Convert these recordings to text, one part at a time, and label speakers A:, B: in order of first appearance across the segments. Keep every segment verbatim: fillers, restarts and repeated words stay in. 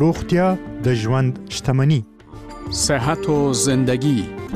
A: روغتیا د ژوند شتمني.
B: صحت و زندگی.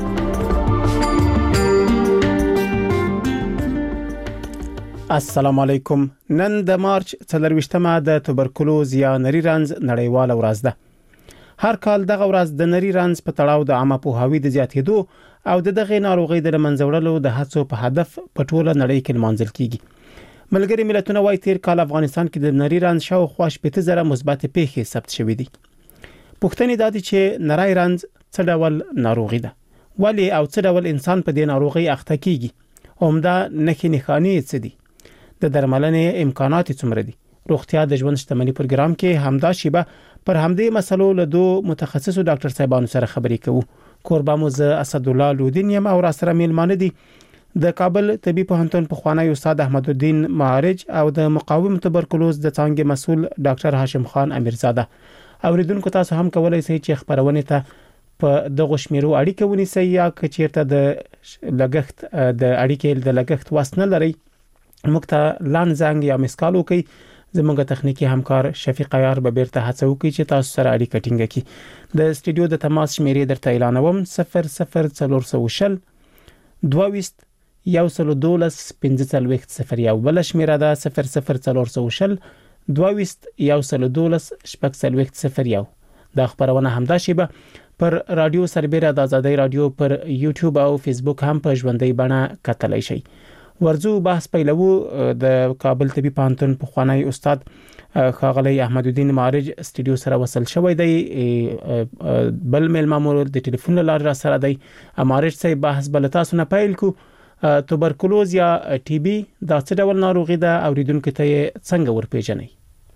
C: السلام علیکم. نن د مارچ څلرویشتمه د توبرکلوز یا نری رنځ نړیواله ورځ ده. هر کال دغه ورځ د نری رنځ په تړاو د عامه پوهاوي د زیاتېدو او د دغه ناروغي د منځ وړلو د هڅو په هدف په ټوله نړۍ کې لمانځل کیږي. ملګری ملتونه وايي تیر کال افغانستان کې د نری رنځ شاوخوا شپږ زره مثبت پیښې ثبت شوې دي. پوښتنې دا دي چې نری رنځ څه ډول ناروغي ده؟ ولی او څه ډول انسان په دې ناروغي اخته کیږي؟ عمده نښې نښانې څه دي؟ د درملنې امکانات څومره دي؟ روغتیا د ژوند شتمنۍ پروګرام کې همدا شیبه پر همدې مسلو له دوه متخصصو ډاکټر صاحبانو سره خبرې کوو. کوربه مو زه اسد الله لودین یم او را سره میلمانه دي د کابل طبي پوهنتون پخوانی استاد احمد الدین معارج او د مقاوم توبرکلوز د څانګې مسول ډاکټر هاشم خان امیرزاده. اوریدونکو تاسو هم کولای شئ چې خبرونه ته په دغه شمیرو اړیکه ونیسئ یا کچیرته د لګښت د اړیکې د لګښت واسنه لري موږ ته لان زنګ یا مسکال وکي. زموږ تخنیکی همکار شفیق عیار به بیرته هڅه وکړي چې تاسو سره اړیکه ټینګه کړي. د استودیو د تماس شمیرې درته اعلانوم: صفر صفر څلور سوه شل دوه یو سل دولس پنځه څلوېښت صفر یو. بل شمیره ده صفر صفر څلور سوه شل دوه یو سل دولس شپږ څلوېښت صفر یو. دا خبرونه همدا شیبه پر رادیو سربېره د آزادۍ رادیو پر یوټیوب او فیسبوک هم په ژوندۍ بڼه کتلای شئ. ورځو بحث پیلو د کابل طبي پوهنتون پخوانی استاد ښاغلی احمد الدین معارج استودیو سره وصل شوی دی. بل ملمامو د ټلیفون لاره را سره دی. معارج صاحب بحث بل تاسو نه پیل کو. توبرکلوز یا ټي بي دا څه ډول ناروغي ده؟ اوریدونکو ته څنګه ورپېژنئ؟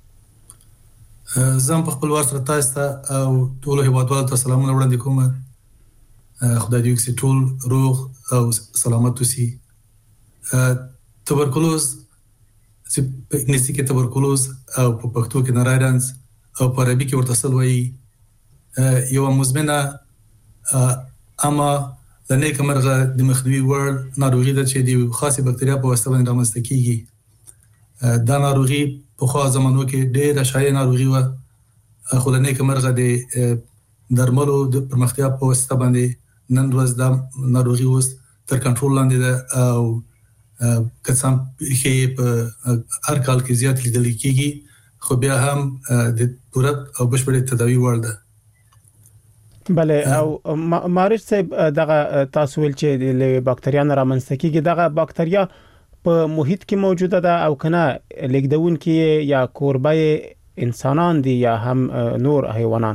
D: زم په خپل واسطه تاسو ته او ټول هیوادوالو ته سلامونه وړاندې کوم. خدای دې وکړي ټول روغ او سلامت اوسئ. توبرکلوز چې په انګلیسي کې توبرکلوز او په پښتو کې نری رنځ او په عربي کې ورته سل وایي یو مزمنه اما د نیکه مرغه د مخنیوي وړ ناروغي ده چې د خاصه بکتریا په واسطه باندې رامنځته کیږي. دا ناروغي په خو زمانو کې ډېره شایع ناروغي و خو د نیکه مرغه د درملو د پرمختیا په واسطه باندې نن ورځ دا ناروغي اوس تر کنټرول لاندې ده او کسان کې په هر کال کې زیات لیدل کیږي خو بیا هم د پوره او بشپړ تداوی وړ ده.
C: بله او معارج صاحب دغه تاسو ول چې د باکتریا نه رامنځته کیږي دغه باکتریا په محیط کې موجوده ده او کنه لیکدون کې یا کوربه انسانان دي یا هم نور حیوانان؟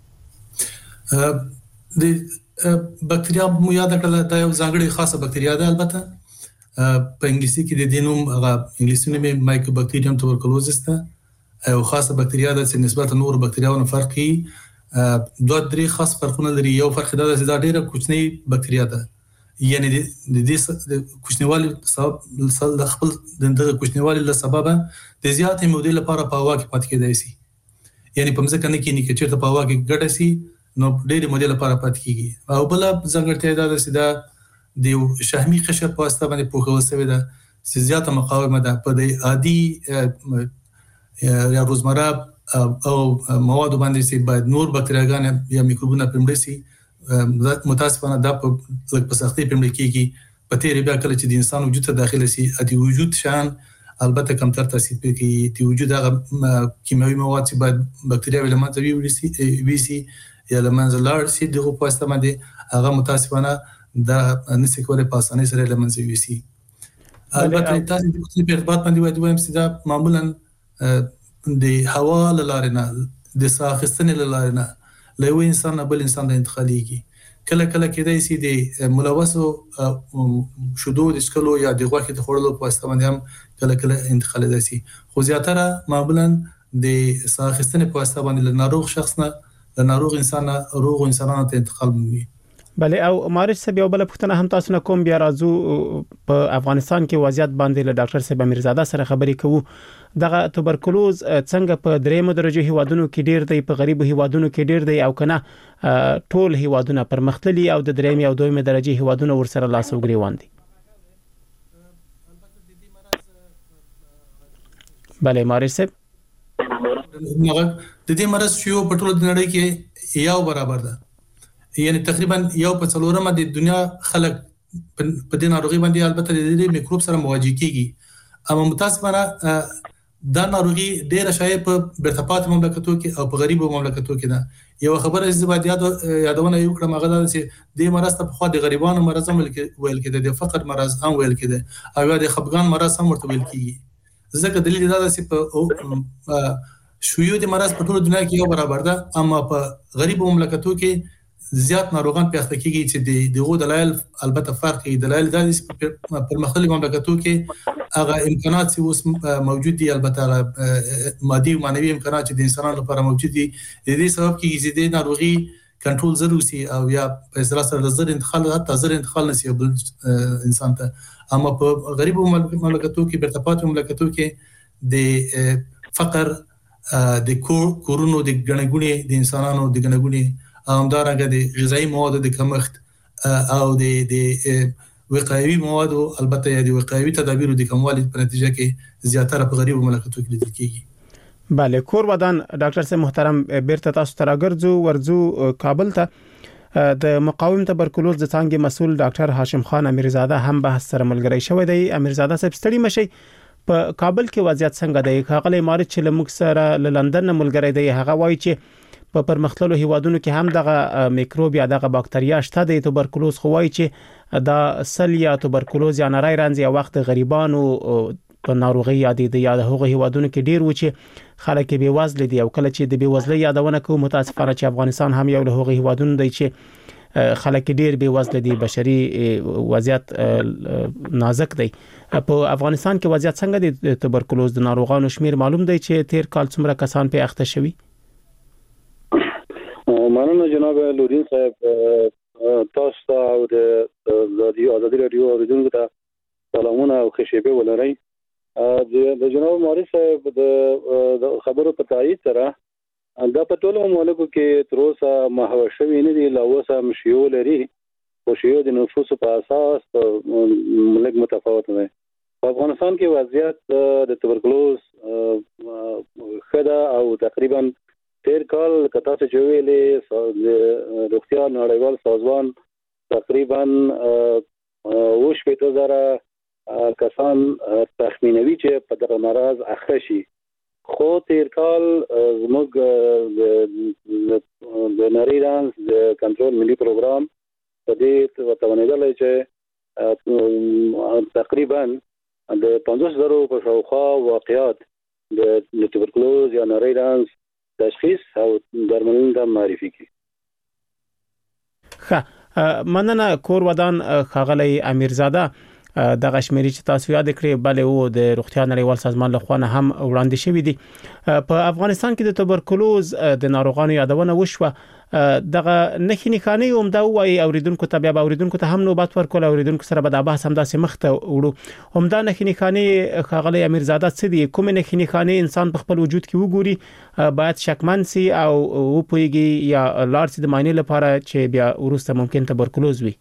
D: د باکتریا مو یاد کړل دا یو ځانګړی خاصه باکتریا ده. البته په انګلیسي کې د دې نوم هغه انګلیسي نوم یې مایکوبیکټریوم توبرکلوزس ده او خاصه باکتریا ده چې نسبت نور باکتریاونو فرق کوي. دوه درې خاص فرقونه لري. یو فرق دا ده چې دا ډیره کوچنی باکتریا ده، یعنی د دې کوچنیوالي سبب د خپل د کوچنیوالي له سببه د زیاتې مودې لپاره په هوا کې پاتې کېدای شي. یعنی په ځکه نه کې نه کې چې په هوا کې ګډه شي نو ډېرې مودې لپاره پاتې کیږي. او بل ځانګړتیا دا ده چې دا د شحمي قشر په واسطه باندې پوښل شوی ده چې زیاته مقاومه ده په د عادي یا روزمره او مواد باندې چې باید نور باکتریاګان یا میکروبونه پرمړ شي. متاسفانه دا په لږ په سختۍ پرمړ کیږي. په تیرې بیا کله چې د انسان وجود ته داخله شي د وجود شان البته کمتر تاثیر کوي. د وجود هغه کیمیاوي مواد چې باید باکتریا له منځه ویوړي وي یا له منځه لاړ شي دغه په واسطه باندې هغه متاسفانه دا نشي کولای په اسانۍ سره له منځه ویسي. البته تاسو د خپل په ارتباط باندې وایي وایم چې دا معمولا د هوا له لارې نه د ساه اخیستنې له لارې نه له یو انسان نه بل انسان ته انتقالېږي. کله کله کېدای شي د ملوثو شیدو د څښلو یا د غوښې د خوړلو په واسطه باندې هم کله کله انتقالېدای شي. خو زیاتره معمولا د ساه اخیستنې په واسطه باندې له ناروغ شخص نه له ناروغ انسان نه روغ انسانانو ته انتقال مومي.
C: بله او معارج صاحب یو بل پوښتنه هم تاسو نه کوم. بیا راځو په افغانستان کې وضعیت باندې له ډاکټر صاحب امیرزاده سره خبرې کوو. دغه توبرکلوز څنګه په دریمه درجه هیوادونو کې ډیر دی، په غریبو هیوادونو کې ډیر دی او کنه ټول هیوادونه پرمختللي او د دریمه او دویمه درجه هیوادونو ورسره لاس او ګریوان دي؟ بله معارج صاحب
D: د دې مرض شیو په ټول نړۍ کې یو برابر ده، یعنی تقریبا یو په څلورمه د دنیا خلک په دې ناروغي باندې البته د دې میکروب سره مواجه کیږي، اما متاسفانه دا ناروغي ډیره شایع په برتپات مملکتو کې او په غریبو مملکتو کې ده. یو خبره چې باید یاد یادونه یو کړم هغه ده چې د مرض ته په خوا د غریبانو مرض هم ویل کېده، د فقر مرض هم ویل کېده، او د خپګان مرض هم ورته ویل کېږي. ځکه دلیل دا ده چې په شیوع د مرض په ټول دنیا کې یو برابر ده، اما په غریبو مملکتو کې زیات ناروغان پیښ کېږي چې د دغه دلایل البته فرق کوي. دلایل دا دي په مختلفو مملکتو کې هغه امکانات چې اوس موجود دي، البته مادي او معنوي امکانات چې د انسانانو لپاره موجود دي، د دې سبب کېږي چې د ناروغي کنټرول ضروري سي او یا په اصطلاح سره زر انتقال حتی زر انتقال نشي بل انسان ته. اما په غریبو مملکتو کې برتپات مملکتو کې د فقر د کورونو د غنګونی د انسانانو د غنګونی همدارنګه د غذایی موادو د کمښت او د د وقایوي موادو البته یا د وقایوي تدابیرو د کموالي په نتیجه کې زیاتره په غریبو مملکتو کې لیدل کیږي.
C: بله کور ودان ډاکټر صاحب محترم بیرته تاسو ته راګرځو ورځو کابل ته د مقاوم تبرکلوز د څنګه مسول ډاکټر هاشم خان امیرزاده هم بحث سره ملګری شوی دی. امیرزاده صاحب ستړي مشي، په کابل کې وضعیت څنګه دی؟ هغه مارچ چې لمک سره ل لندن ملګری دی، هغه وایي چې په پرمختللو هیوادونو کې هم دغه میکروب یا دغه باکتریا شته د تبرکلوز، خو وایي چې دا سل یا تبرکلوز یا نری رنځ یا وخت غریبانو په ناروغي یادې دي، یا د هغو هیوادونو کې ډیر و چې خلک بې وزله دي، او کله چې د بې وزلۍ یادونه کوو متاسفانه چې افغانستان هم یو له هغو هیوادونو دی چې خلک ډیر بې وزله دي، بشري وضعیت نازک دی. په افغانستان کې وضعیت څنګه دی؟ د تبرکلوز د ناروغانو شمیر معلوم دی چې تیر کال څومره کسان په اخته شوي؟
E: مننه جناب لورین صاحب، تاسو ته او د ازادي رادیو اوریدونکو ته سلامونه او خوشبه ولرئ. د جناب ماري صاحب د خبرو په تایید سره دا په ټولو مملکتو کې تر اوسه محو شوی نه دی، لا اوسه مشیو لري، او شیو د نفوسو په اساس ملک متفاوت دی. په افغانستان کې وضعیت د تبرکلوز خدا او تقریبا تیر کال کتا څه جوړلې د روغتیا نړیوال سازمان تقریبا وش په توګه کسان تخمینوي چې په دغه مرض اخته شي، خو تیر کال زموږ د نری رنځ د کنټرول ملي پروګرام په دې وتوانیدل چې تقریبا د پنځوس زره په شاوخوا واقعات د تبرکلوز یا نری رنځ تشخیص او درملنه د معرفي کی.
C: ښه مننه کور ودان خاغلی امیرزاده. د غشمری چې تاسو یاد کړئ بل او د روغتیا نړیوال سازمان له خوا هم وړاندې شوی دي. په افغانستان کې د تبرکلوز د ناروغانو یادونه وشوه، دغه نښې نښانې هم دا وایي اوریدونکو ته، بیا اوریدونکو ته هم نوبت ورکول، اوریدونکو سره به دا بحث هم داسې مخ ته وړو. هم دا نښې نښانې خاغلی امیرزاده څه دي؟ کوم نښې نښانې انسان په خپل وجود کې وګوري باید شکمن سي او وپويږي یا لاړ سي د معاینې لپاره چې بیا ورسته ممکن تبرکلوز وي؟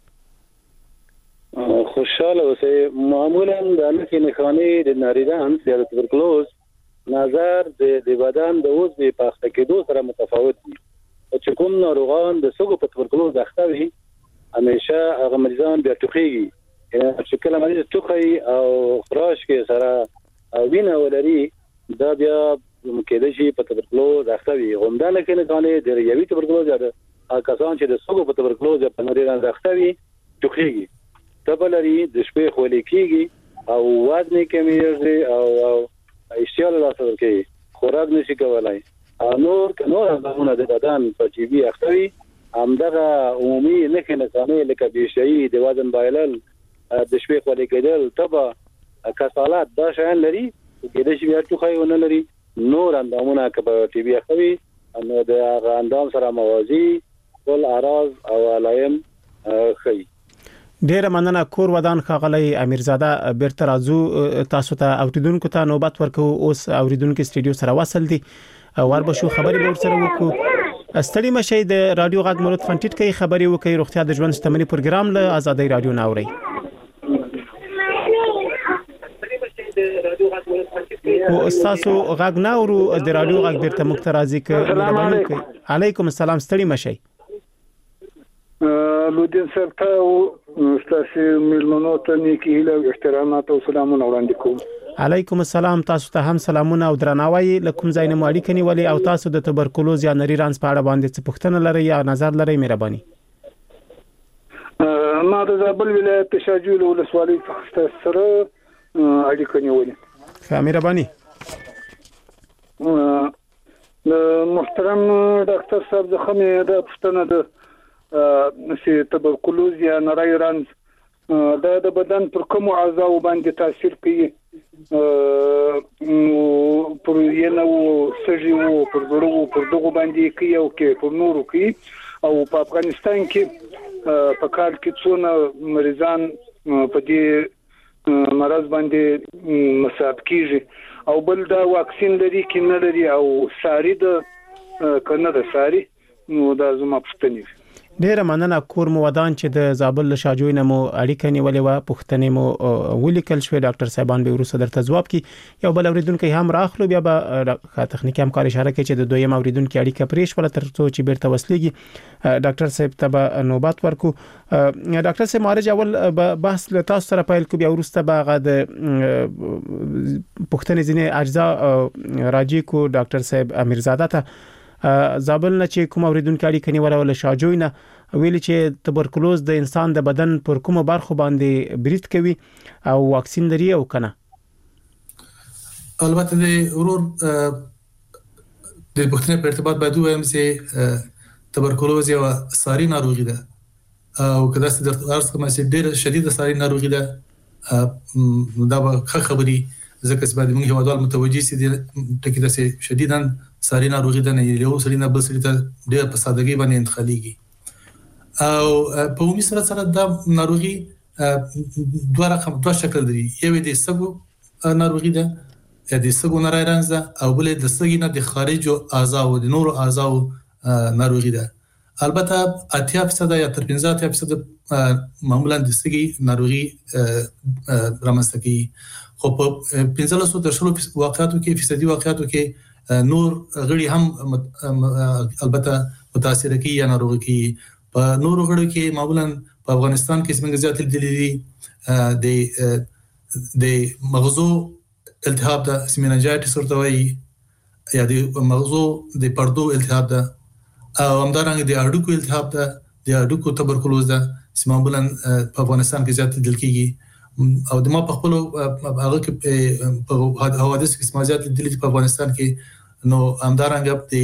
E: خوشاله اوسئ. معمولا د نښې نښانې د نری رنځ یا د تبرکلوز نظر د بدن د عضو په اخته کېدو سره متفاوت دي. چې کوم ناروغان د سږو په تبرکلوز اخته وي همیشه هغه مریضان بیا ټوخیږي، یعنی چې کله مریض ټوخي او خراش کې سره وینه ولري دا بیا کېدای شي په تبرکلوز اخته وي. همدا نښې نښانې د ریوي تبرکلوز یا د کسان چې د سږو په تبرکلوز یا په نری رنځ اخته وي ټوخیږي، تبلري د شپې خولې کیږي او وزن کمیږي او او اشتیال لاسه ورکوي، خوراک نشي کولای، او نور نور اندامونه د بدن په جیبي اختوي. همدغه عمومي نښې نښانې لکه بیشعي، د وزن بایلل، د شپې خولې کېدل، تبه، کسالت، دا شیان لري. کېدای شي بیا ټوخی ونه لري. نور اندامونه که په ټي بي اختوي نو د هغه اندام سره موازي ټول اعراض او علایم ښیي.
C: ډیره مننه کور ودان خاغلی امیرزاده. بیرته راځو تاسو ته اوریدونکو ته نوبت ورکو. اوس اوریدونکو استډیو سره وصل دي، وربشو خبرې به ورسره وکړو. ستړي مشي د رادیو غږ مراد فنټیټ کوي خبرې وکړي. روغتیا د ژوند شتمنۍ پروګرام له آزادۍ رادیو ناوړي. او تاسو غږ نه اورو د رادیو غږ بیرته مخترازي ک مهرباني وکړئ. علیکم السلام ستړي مشي.
F: لودین صاحب ته تاسو ملمنو ته نیکی له احترامات او سلامونه وړاندې کوم.
C: علیکم السلام تاسو ته هم سلامونه او درناوی لکم زاین ماړی کني ولی او تاسو د توبرکلوز یا نری رانس په اړه باندې څه پوښتنه لرئ یا نظر لرئ مهرباني.
F: ما د زابل ولایت شاجول ولسوالۍ څخه سره اړیکه نیولې.
C: ښه مهرباني.
F: محترم ډاکټر صاحب زه خمه د پښتنه د چې توبرکلوز یا نری رانس دا د بدن پر کوم اعضاء باندې تاثیر کوي نو پر ینه او سږي او پر زړه او پر دغه باندې کوي او کې پر نورو کوي او په افغانستان کې په کال کې څونه مریضان په دې مرض باندې مصاب کیږي او بل دا واکسین لري کې نه لري او ساري د کنه د ساري نو دا زما پښتني.
C: ډیره مننه کور مو ودان چې د زابل له شاجوی نه مو اړیکه نیولې و پښتنې مو ولیکل شوې ډاکټر صاحبان به ورسره درته جواب کی یو بل اوریدونکو هم راخلو بیا به تخنیکی همکاري اشاره کوي چې د دویم اوریدونکو اړیکه پریش ول تر څو چې بیرته وسلېږي ډاکټر صاحب ته نوبت ورکو. ډاکټر صاحب مارج اول بحث له تاسو سره پیل کو بیا ورسته به د پښتنې ځینې اجزا راجی کو ډاکټر صاحب امیرزاده ته زابل نه چې کوم اوریدونکو اړیکه نیوله ول شاجوی نه ویل چې توبرکلوز د انسان د بدن پر کومه برخه باندې برید کوي او واکسین لري او کنه.
D: البته د ورور د پښتنې په ارتباط باید وایم چې توبرکلوز یو ساري ناروغي ده او کله چې د ارث کومه چې ډېر شدید ساري ناروغي ده دا به خبري ځکه چې باید موږ هوادال متوجي سي د ټکی د شدیداً ساري ناروغي ده نه یو سړی نه بل سړی ته ډېر په سادهګي باندې انتقالېږي او په عمومي سره سره دا ناروغي دوه رقم دوه شکل لري. یو د سګو ناروغي ده یا د سګو نری رانس ده او بل د سګي نه د خارجو اعضاء او د نورو اعضاء ناروغي ده. البته اتیا فیصد یا تر پنځه فیصد معمولا د سګي ناروغي رامنځته کوي خو په پنځه لسو تر شلو واقعاتو کې فیصدي واقعاتو کې نور غړي هم البته متاثر کوي یا ناروغي کوي. په نور غړو کې معمولا په افغانستان کې څنګه زیات دي د د مغزو التهاب د سیمینجایټس ورته وایي یا د مغزو د پردو التهاب ده او همدارنګه د اډوکو التهاب ده د اډوکو توبرکلوز ده چې معمولا په افغانستان کې زیات دل کېږي او د ما په خپل هغه کې په حوادث کې سماجات دل په افغانستان کې نو همدارنګه د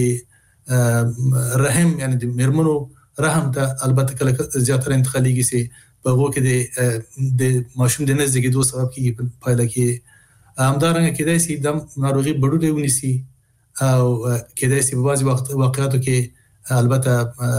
D: رحم یعنی د مرمنو رحم ته البته کله زیاتره انتقالېږي سي په هغه کې د د ماشوم د نزدګي دوه سبب کېږي په پایله کې همدارنګه کېدای شي د ناروغي بډوډې ونیسي او کېدای شي په بعض وخت واقعاتو کې البته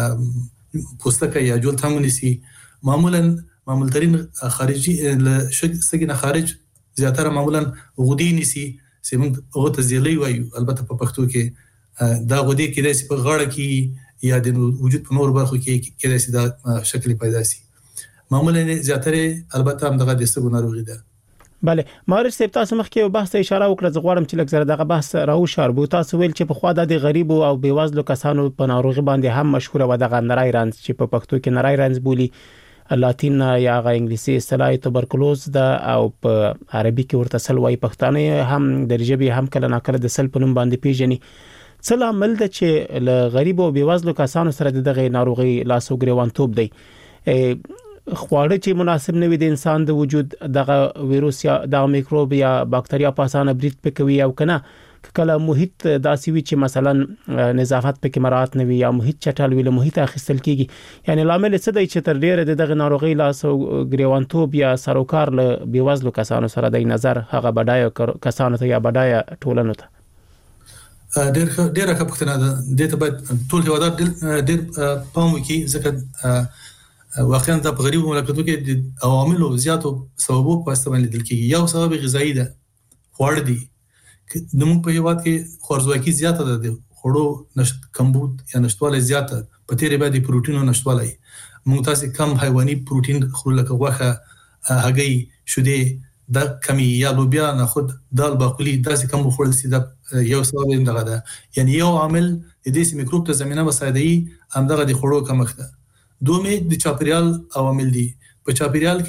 D: پوستکه یا جلد هم ونیسي. معمولا معمول ترين خارجي سګنه خارج زیاتره معمولا غدي نيسي چې موږ هغه ته زیلې وایو البته په پښتو کې دا غدي کېدای شي په غاړه کې یا د وجود په نور برخو کې کېدای شي دا شکل پیدا شي. معمولا زیاتره البته هم دغه د سګو ناروغي ده.
C: بله مارج صاحب تاسو مخکې یو بحث اشاره وکړه زه غواړم چې لږ زره دغه بحث راو شاربو. تاسو ویل چې په خوا د غریبو او بیوزلو کسانو په ناروغي باندې هم مشهور و دغه نری رانس چې په پښتو کې نری رانس بولی لاتین یا غ انګلیسي اصطلاح توبرکلوز ده او په عربي کې ورته سل وای پښتانه هم درجه به هم کله ناکله د سل په نوم باندې پیژني. څه لامل ده چې ل غریبو او بیوزلو کسانو سره دغه ناروغي لاسو ګریوانتوب دی خواړه چې مناسب نه وي د انسان د وجود دغه ویروس یا د میکروب یا باکتریا په اسانه برید پکوي او کنه کله محیط داسې وي چې مثلا نظافت پکې مراعات نه وي یا محیط چټل وي له محیط اخیستل کیږي یعنی لامل څه دی چې تر ډیره دغه ناروغي لاسو ګریوانتوب یا سروکار له بیوزلو کسانو سره د نظر هغه بډای کسانو ته یا بډای ټولنو ته
D: ډېر ډېر ښه پوښتنه ده. د ته باید ټول هوادار ډېر پام وکړي ځکه واقعا د غریبو مملکتونو کې د عواملو زیاتو سببو په استعمال لیدل کېږي. یو سبب غذایی ده خواړه دي نو په هیواد کې خورزواکي زیاته ده د خوړو نشټ کمبود یا نشټواله زیاته په تیرې باندې پروتینو نشټواله موږ تاسو کم حیواني پروتین خورو لکه غوښه هګۍ شیدې د کمی یا لوبیا نه خود دال باقلی داسې کم خوړل سي د یو سبب دغه ده یعنی یو عامل د دې میکروب ته زمينه مساعدي هم دغه د خوړو کمښت ده دومې د چاپیریال عوامل دي په چاپیریال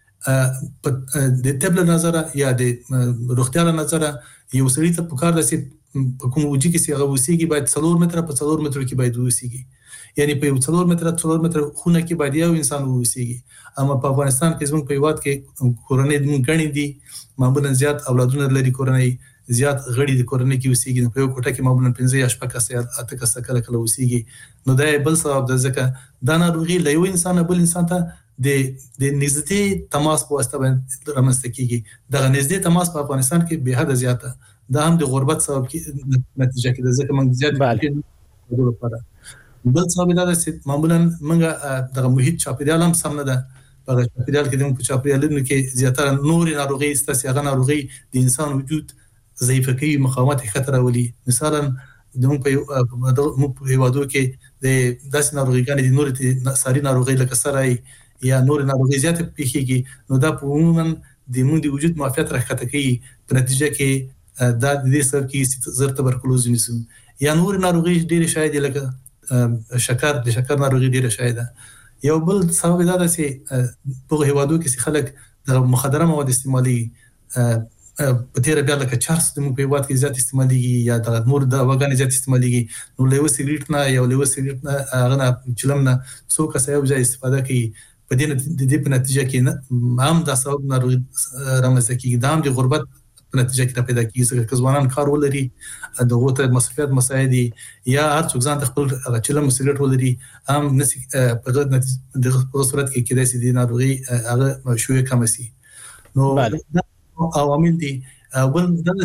D: کې د طب له نظره یا د روغتیا له نظره یو سړی ته پکار ده چې په کوم وجه کې سی غوسیږي باید څلور متره په څلور متره کې باید وسیږي یعنی په څلور متره څلور متره خونه کې باید یو انسان وسیږي اما په افغانستان کې زموږ په هیواد کې کورنۍ د غني دي معمولا زیات اولادونه لري کورنۍ زیات غړي د کورنۍ کې وسیږي په یو کوټه کې معمولا پنځه یا شپږ کسه اته کسه کله کله وسیږي نو دا بل سبب د ځکه دا ناروغي له یو انسان بل انسان ته د د نږدې تماس په واسطه باندې رامنځته کیږي دا نږدې تماس په افغانستان کې به حد زیاته دا هم د غربت سبب کې نتیجه کې د ځکه موږ زیات د لپاره بل سبب دا چې معمولا موږ د محیط چاپیریال هم سم نه ده په چاپیریال کې د چاپیریالونو کې زیاتره نور ناروغي ستاسو هغه ناروغي د انسان وجود ضعیف کوي مقاومت خطر ولي مثلا د موږ په هیوادو کې د داسې ناروغیګانې د نور د ساري ناروغي لکه سرای یا نور ناروغي زیات پیښیږي نو دا په عموما د موږ د وجود معافیت راکته کوي په نتیجه کې دا د دې سبب کې زر تبرکلوز نیسو یا نور ناروغي ډېر شاید لکه شکر د شکر ناروغي ډېر شاید یو بل سبب دا ده چې په هیوادو کې خلک د مخدره مواد استعمالي په تیر بیا لکه چارس د مو په هیواد کې زیات استعماليږي یا د نور د وګانې زیات استعماليږي نو له سیګریټ نه یا له سیګریټ نه هغه نه چلم نه څو کسه یو ځای استفاده کوي په دې د دې په نتیجه کې هم دا سبب ناروغي رامنځته کیږي دا هم د غربت په نتیجه کې پیدا کیږي چې ځوانان کار ولري د غوته مصرفيات مساعدي یا هر څوک ځان خپل چلم سیګریټ ولري هم نسی په دغه نتیجه د صورت کې کې د سې ناروغي هغه شوې کم شي نو عوامل دي بل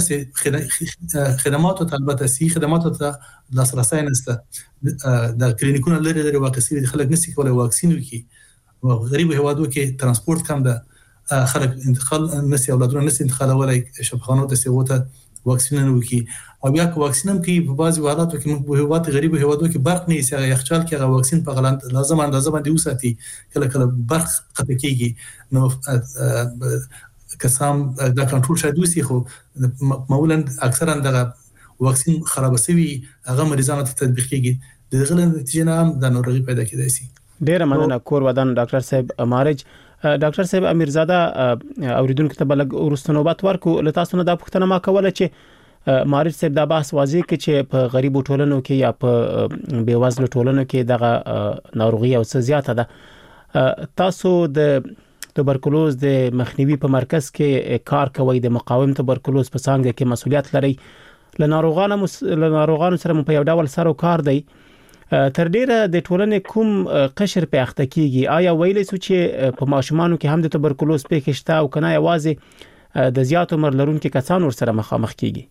D: دغه خدماتو ته البته سي خدماتو ته لاسرسي نشته د کلینیکونو لري لري واکسین دي خلک نشي کولای واکسین وکړي غریب هوادو کې ترانسپورت کم ده خلک انتقال نشي اولادونه نشي انتقالولای شفاخانو ته سیوته واکسین نه وکړي او بیا که واکسین هم کې په بعضي حالاتو کې موږ په هواد غریب هوادو کې برق نه یې یخچال کې هغه واکسین په غلط لازم اندازه باندې وساتي کله کله برق قطع کیږي نو کسام دا کنټرول شاید وسی خو معمولا اکثرا د واکسین خراب شوی هغه مریضانو ته تطبیق کیږي دغه نتیجه نه هم د ناروغي پیدا کیدای شي
C: ډیر مننه کور ودان ډاکټر صاحب مارج ډاکټر صاحب امیرزاده اوریدونکو ته بلګ ورستنوبات ورکو لته تاسو نه د پښتنه ما کوله چې مارج صاحب دا بحث واضح کړي چې په غریبو ټولنو کې یا په بیوزلو ټولنو کې دغه ناروغي او څه زیاته ده تاسو د تبرکلوز د مخنیوي په مرکز کې کار کوي د مقاوم تبرکلوز په څنګه کې مسولیت لري لناروغانو لناروغانو سره په یو ډول سره کار دی تر ډیره د ټولنې کوم قشر په اخته کیږي آیا ویلې سو چې په ماشومانو کې هم د تبرکلوز پیښ شته او کنه یوازې د زیات عمر لرونکو کسانو سره مخامخ کیږي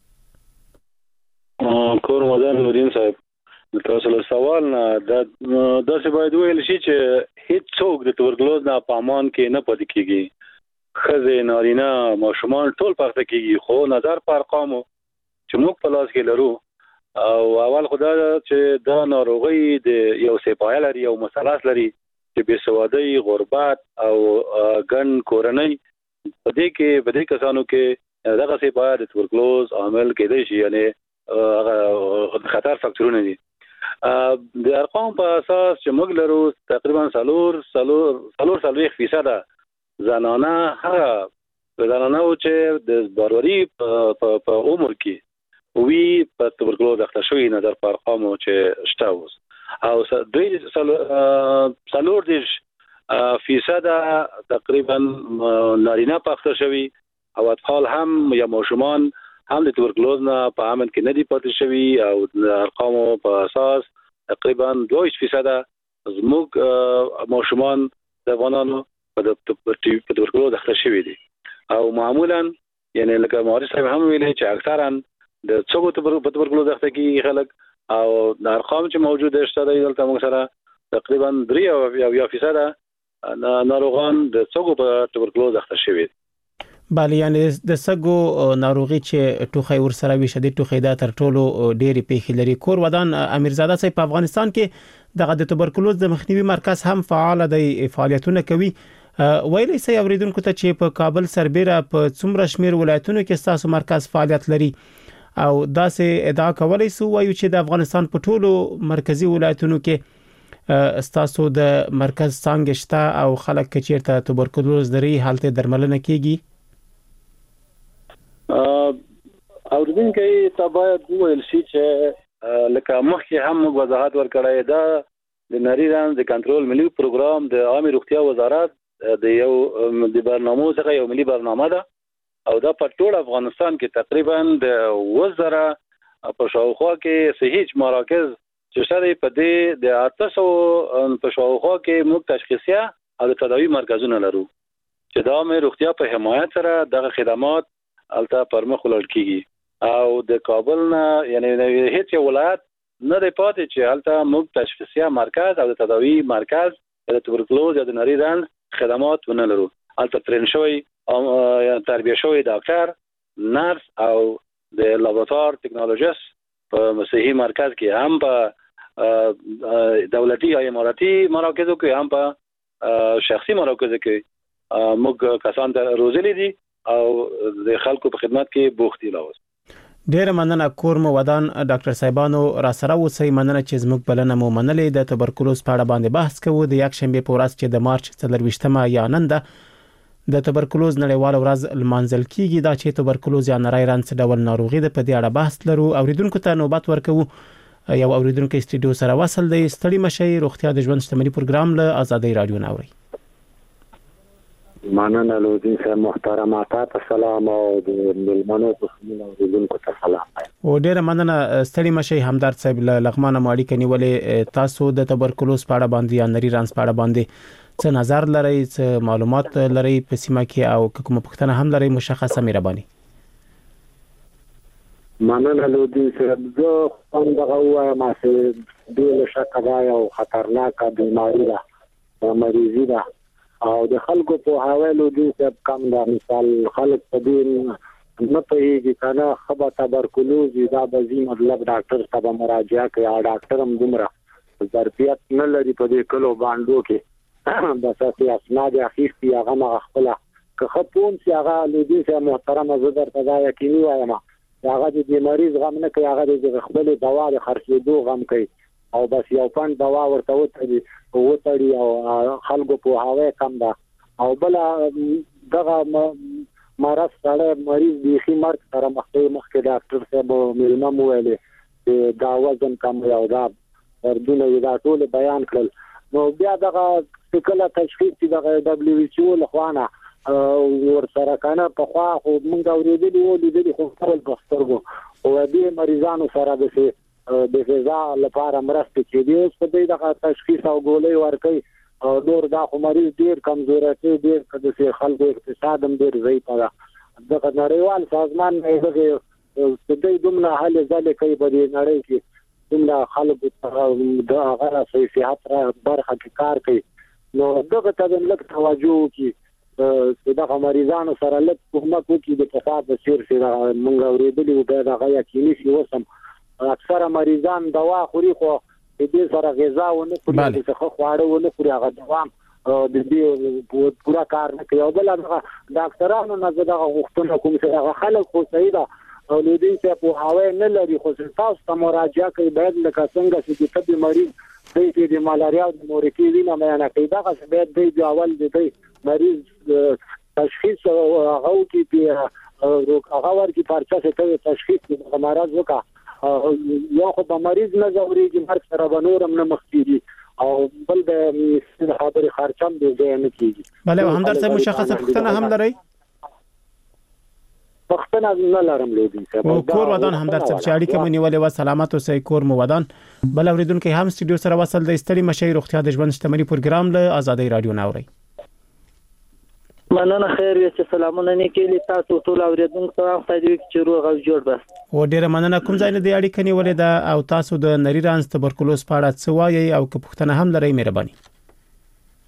E: کور مدان نورین صاحب تاسو له سوال نه د داسې باید ویل شي چې هیڅ څوک د تبرکلوز نه په امان کې نه پاتې کیږي خزه نارینه ماشومان ټول پاتې کیږي خو نظر پر ارقامو چې موږ په لاس کې لرو او اول خدای چې دا ناروغي د یو سپایل لري او مسلات لري چې بے سوادي غربت او ګن کورنۍ په دې کې په دې کسانو کې دغه سپایل د تبرکلوز عامل کېدای شي یعنی هغه خطر فاکتورونه دي د ارقام په اساس چې موږ لرو تقریبا سالور سالور سالور سالويخ فیصد زنانه هغه زنانه چې د باروری په عمر کې وی په تبرکلوز اخته شوی نه در په ارقامو چې شته اوس او دوی سالور دیش فیصد تقریبا نارینه په اخته شوی او اطفال هم یا ماشومان هم د تبرکلوز نه په امن کې نه دي پاتې شوی او د ارقامو په اساس تقریبا دوه فیصد زموږ ماشومان د افغانانو په تبرکلوز اخته شوی دي او معمولا یعنی لکه مارج صاحب هم ویلي چې اکثرا د څو تبرکلوز اخته کې خلک او د ارقام چې موجود شته دلته موږ سره تقریبا درې یا فیصد ناروغان د څو په تبرکلوز اخته شوی دي
C: بله یعنی د سګو ناروغي چې ټوخی ور سره وي شدید ټوخی دا تر ټولو ډېری پیښې لري کور ودان امیرزاده صاحب په افغانستان کې دغه د تبرکلوز د مخنیوي مرکز هم فعال دی فعالیتونه کوي ویلي سي اوریدونکو ته چې په کابل سربېره په څومره شمیر ولایتونو کې تاسو مرکز فعالیت لري او داسې ادعا کولای سو وایو چې د افغانستان په ټولو مرکزی ولایتونو کې تاسو د مرکز څنګه شته او خلک کې چیرته توبرکلوز لري حالت درملنه کیږي.
E: اوریدونکو ته باید وویل شي چې لکه مخکې هم وضاحت ورکړی دا د نری رنځ د کنټرول ملي پروګرام د عامه روغتیا وزارت د یو د برنامو څخه یو ملي برنامه ده او دا په ټول افغانستان کې تقریبا د وزاره په شاوخوا کې صحیح مراکز چې سره په دې د اته سوه په شاوخوا کې موږ تشخیصیه او د تداوی مرکزونه لرو چې د عامه روغتیا په حمایت سره دغه خدمات الته پرمخ ولاړ کیږي او د کابل نه یعنی هیڅ ولایت نه دی پاتې چې هلته موږ تشخیصیه مرکز او د تداوی مرکز د توبرکلوز یا د نری رنځ خدمات ونه لرو. هلته ترین شوی او تربیه شوی ډاکټر نرس او د لابراتوار ټکنالوژیست په صحي مرکز کې هم په دولتي یا اماراتي مراکزو کې هم په شخصي مراکزو کې موږ کسان ته روزلي دي او د خلکو په خدمت کې بوخت دي. لاوس
C: ډیر مننه کور مو ودان ډاکټر صاحبانو را سره اوسئ. مننه چې زموږ بلنه مو منلې. د توبرکلوز په اړه باندې بحث کوو د یک شنبه په ورځ چې د مارچ څلرویشتمه یا نن ده د توبرکلوز نړیواله ورځ لمانځل کیږي. دا چې توبرکلوز یا نری رنځ ډول ناروغي ده په دې اړه بحث لرو. اوریدونکو ته نوبت ورکوو. یو اوریدونکو استډیو سره وصل دی. ستړي مشي روغتیا د ژوند شتمنۍ پروګرام له آزادۍ رادیو ناوړي.
G: مننه لودین صاحب محترم تاسو سلام او د ملمنو په خمینه اوریدونکو ته سلام.
C: او ډیر مننه ستړي مشي همدارد صاحب لغمانه ماړی کني ولې تاسو د توبرکلوز په اړه باندې یا نری رنځ په اړه باندې څه نظر لرئ څه معلومات لرئ په سیمه کې او کوم پوښتنه هم لرئ مشخصه مهرباني.
G: مننه لودین صاحب زه هم دغه وایم چې ډېر شکه او خطرناکه بیماری ده مریضي ده او د خلکو په حواله دي چې کم دا مثال خلک په دې نه پېږي کنه خبر توبرکلوز دا بزی مطلب ډاکټر ته مراجعه کوي او ډاکټر هم دومره ظرفیت نه لري په دې کلو باندې کې د اساسي اسناد اخیستي هغه ما خپل که خپون چې هغه لودي چې محترم زدر ته دا یقیني وایم هغه د مریض غم نه کوي هغه د خپل دوا د خرڅېدو غم کوي او بس یو پن دوا ورته وتړي وتړي او خلکو په هوا کم ده او بل دغه مرض سره مریض بيخي مرګ سره مخکې مخکې ډاکټر صاحب مېرمه مو ویلې دا وزن کم یو دا ورډونه دا ټول بیان کړل نو بیا دغه کله تشخیص دغه دبليو ایچ او لخوانه ور سره کنه په خوا خو موږ اورېدلی وو لیدلی خو خپل بسترګو او دې مریضانو سره به د غذا لپاره مرسته کېږي اوس په دې دغه تشخیص او ګولۍ ورکوي او نور دا خو مریض ډېر کمزوری کوي ډېر د خلکو اقتصاد هم ډېر ضعیف ده دغه نړیوال سازمان دغه د دې دومره هلې ځلې کوي په دې نړۍ کې دومره خلکو د هغه صحت برخه کې کار کوي نو دغه ته د لږ توجه وکړي دغه مریضانو سره لږ کومک وکړي د پخوا په څېر چې موږ اورېدلي وو بیا دغه یقیني شي اوس هم اکثره مریضان دوا خوري خو د دې سره غذا ونه خوري د څه خواړه ونه خوري هغه دوام د دې پورا کار نه کوي او بل هغه ډاکټرانو نه دغه غوښتنه کوم چې هغه خلک خو صحیح ده او لدی چې په هوا نه لري خو تاسو ته مراجعه کوي باید لکه څنګه چې د طبي مریض د دې مالاریا او د مورکي وینه مې نه کوي دا څه باید د اول د مریض تشخیص هغه کې په هغه ورکی پرچا څه تشخیص د مرض وکړه یو خو په مریض نه ځوريږي مرګ سره بنورم نه مخکېږي او بل د خبرې خرچم دی ځای نه کیږي.
C: بله همدار صاحب مشخصه پوښتنه هم لرئ؟
G: پوښتنه نه لرم لودین صاحب.
C: او کور ودان همدار صاحب چې اړیکه مو نیولې و سلامت اوسئ کور مو ودان. بل اوریدونکو هم سټډیو سره وصل د ستړي مشي روغتیا د ژوند شتمنۍ پروګرام له آزادۍ رادیو ناوړي.
H: مننه خیر وي چې سلامونه نیکلی تاسو ټول اوریدونکو ته خدای دې چې روغ او جوړ بس.
C: او ډیره مننه کوم ځای نه دی اړیکه نیولې ده او تاسو د نری رنځ توبرکلوز په اړه څه وایي او که پوښتنه هم لرئ مهرباني.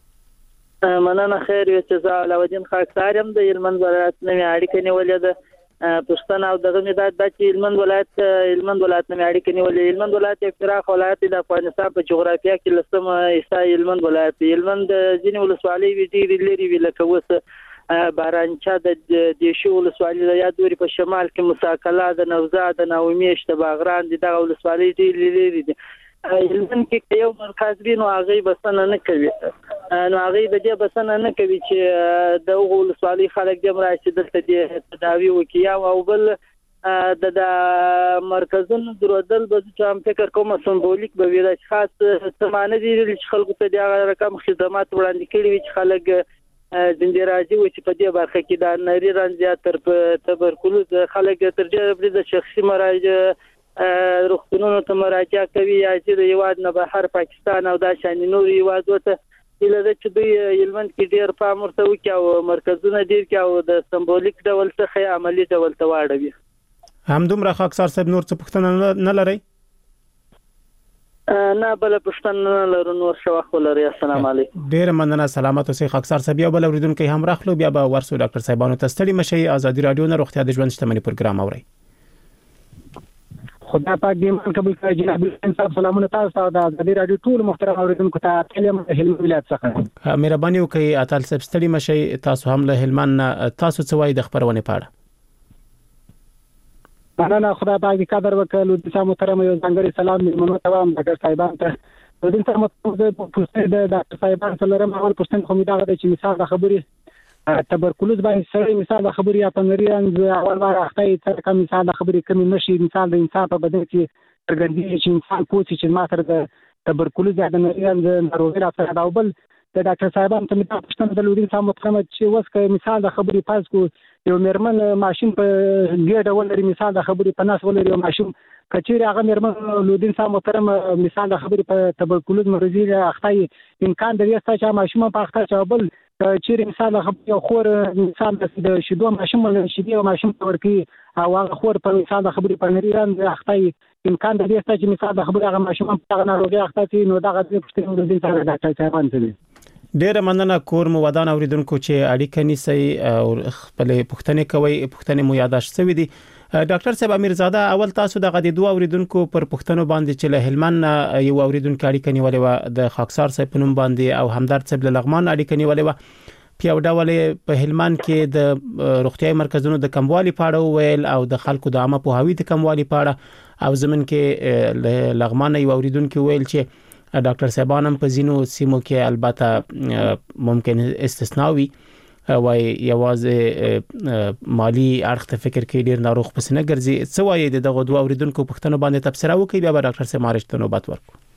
H: مننه خیر وي چې زه علاوالدین خاکسار یم د هلمند ولایت نه اړیکه نیولې ده پښتون او دغه مداد د هلمند ولایت هلمند ولایت نه اړیکې نیولې. هلمند ولایت یو فراخ ولایت د افغانستان په جغرافیه کې لسمه حصہ هلمند ولایت دی. هلمند ځینې ولسوالۍ وی ډېرې لري وی لکه اوس بارانچا د دیشو ولسوالۍ د یادوري په شمال کې مساکلا د نوزاد د ناومیش د باغران د دغه ولسوالۍ ډېرې لري دي. هلمند کې یو مرکز وی نو هغه بسنه نه کوي نو هغه د دې بسنه نه کوي چې د ولسوالۍ خلک د مراشد د تداوی وکیا او بل د مرکزونو درودل به چې هم فکر کوم سمبولیک به وي د خاص سمانه دي چې خلکو ته د رقم خدمات وړاندې کړي وي چې خلک زنده راځي و چې په دې برخه کې د نری رنځ زیاتر تبرکلوز خلک تر دې د شخصي مراجعه روغتونونو ته مراجعه کوي یا چې د یواد نه بهر پاکستان او د شان نور یواد وته اله چې دوی هلمند کې ډیر پام ورته وکي او مرکزونه ډیر کې او د سمبولیک ډول څخه عملی ډول ته واړوي.
C: همدومره خاکسار صاحب نور څه پوښتنه نه لري؟
H: نه بل پښتنه نه لرو نور شو خلري. السلام علیکم.
C: ډیر مننه سلامت اوسئ خاکسار صاحب. یو بل اوریدونکو هم راخلو بیا به ورسو ډاکټر صاحبانو ته ستړي مشي. ازادي رادیو نه روغتیا د ژوند شتمنۍ پروګرام اوري.
I: خدا پاک دې مان قبول کړي. جناب انصاف سلامونه تاسو ته د ازادي رادیو ټول محترم اوریدونکو ته تلم هلمند ولایت څخه.
C: مهرباني وکړئ اتل صاحب ستړي مشي. تاسو هم له هلمند تاسو څه وایي د خبرونه پاړه؟
I: مننه. خدا پاک دې قدر وکړو. د سلام محترم یو ځانګړي سلام مېلمنو ته هم ډاکټر صاحبان ته د دې سره متوجه پوښتنه د ډاکټر صاحبان سره لرم. اول پوښتنه خو مې دا غواړم چې مثال د خبرې تبرکلوز باندې سره مثال د خبرې یا په نری رنځ اول بار اخته سره کوم مثال د خبرې کوم نشي مثال د انسان په بدن کې څرګندېږي چې انسان پوښتنه چې ما سره د تبرکلوز یا د نری رنځ ناروغي راځي دا بل د ډاکټر صاحبان ته مې پوښتنه درلودم چې محترم چې وس کوي مثال د خبرې پاس کو یو مرمن ماشين په ګډه ولري مثال د خبرې په ناس ولري ماشين کچېره هغه مرمن لودین سم محترم مثال د خبرې په تبرکلوز مرضی اخته امکان د یستا چې ماشوم په اخته چابل چیرې مثال یو خور مثال د شیدو ماشوم ولر شیدو ماشوم ورکی او هغه خور په مثال د خبرې په نری رنځ اخته امکان د یستا چې مثال د خبرې هغه ماشوم په هغه ناروغي اخته نو دا غوښتنه پوښتنه د دې سره ډاکټر صاحبان ته
C: ډیر مننه کور مو ودان اوریدونکو چې اړیکه نیسي او خپل پوښتنه کوي پوښتنه مو یاداشت شوی دي. ډاکټر صاحب امیرزاده اول تاسو د غدي دوه اوریدونکو پر پوښتنه باندې چې له هلمند یو اوریدونکو اړیکه نیولې و د خاکسار صاحب په نوم باندې او همدرد صاحب له لغمان اړیکه نیولې و په ډول په هلمند کې د روغتيایي مرکزونو د کموالي پاړه ویل او د خلکو د عامه پوهاوی د کموالي پاړه او زمون کې لغمان یو اوریدونکو ویل چې ډاکټر صاحبانم په زینو سیمو کې البته ممکن استثناء وي وای یوازې مالی اړخ ته فکر کوي ډیر ناروغ پس نه ګرځي. څه وایي دغه دوه اوریدونکو پوښتنه باندې تبصره وکړي بیا به ډاکټر صاحب مارشته نوبت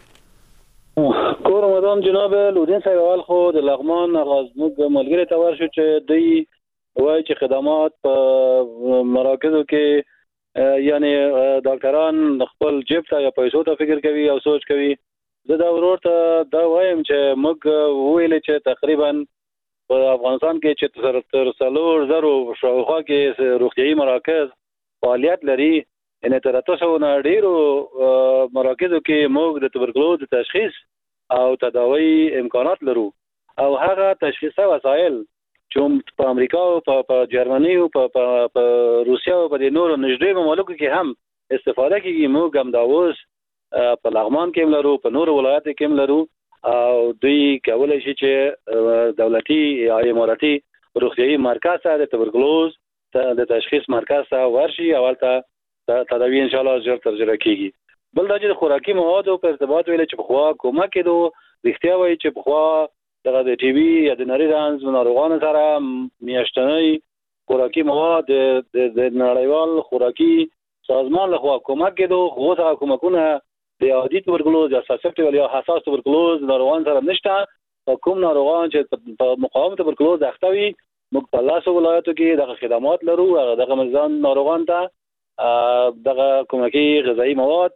C: ورکړو.
E: کور رمضان جناب لودین صاحب اول خو د لغمان غزنوګ ملګری ته ورشو چې دوی وایي چې خدمات په مراکزو کې یعنی ډاکټران خپل جیب ته یا پیسو ته فکر کوي او سوچ کوي. زه دا ورور ته دا وایم چې موږ ویل چې تقریبا په افغانستان کې چې تر څلور زرو شاوخوا کې روغتيایي مراکز فعالیت لري ان تر تاسو نه ډیرو مراکزو کې موږ د تبرکلوز تشخیص او تداوی امکانات لرو او هغه تشخیصي وسایل چې په امریکا او په جرمني او په روسیا او په نورو نږدې مملکتو کې هم استفاده کیږي. موږ هم دا اوس په لغمان کې لرو په نورو ولایتونو کې لرو او دوی کولای شي چې دولتي یا اماراتي روغتيایي مرکز د تبرکلوز د تشخیص مرکز ورشي اول ته تداوی ان شاء الله زر ترجمه کیږي. بل دا چې خوراکي مواد په ارتباط ویل چې په خوا کومه کېدو رښتیا وایي چې په خوا دغه د ټي وي یا د نری رنځ ناروغانو سره میاشتنی خوراکي مواد د نړیوال خوراکي سازمان له خوا کومه کېدو خو څه کومکونه د عادي تبرکلوز یا سسپټیبل یا حساس تبرکلوز ناروغان سره نشته. کوم ناروغان چې په مقاوم تبرکلوز اخته وي موږ په لاسو ولایتو کې دغه خدمات لرو. دغه مزان ناروغان ته دغه کومکی غذایی مواد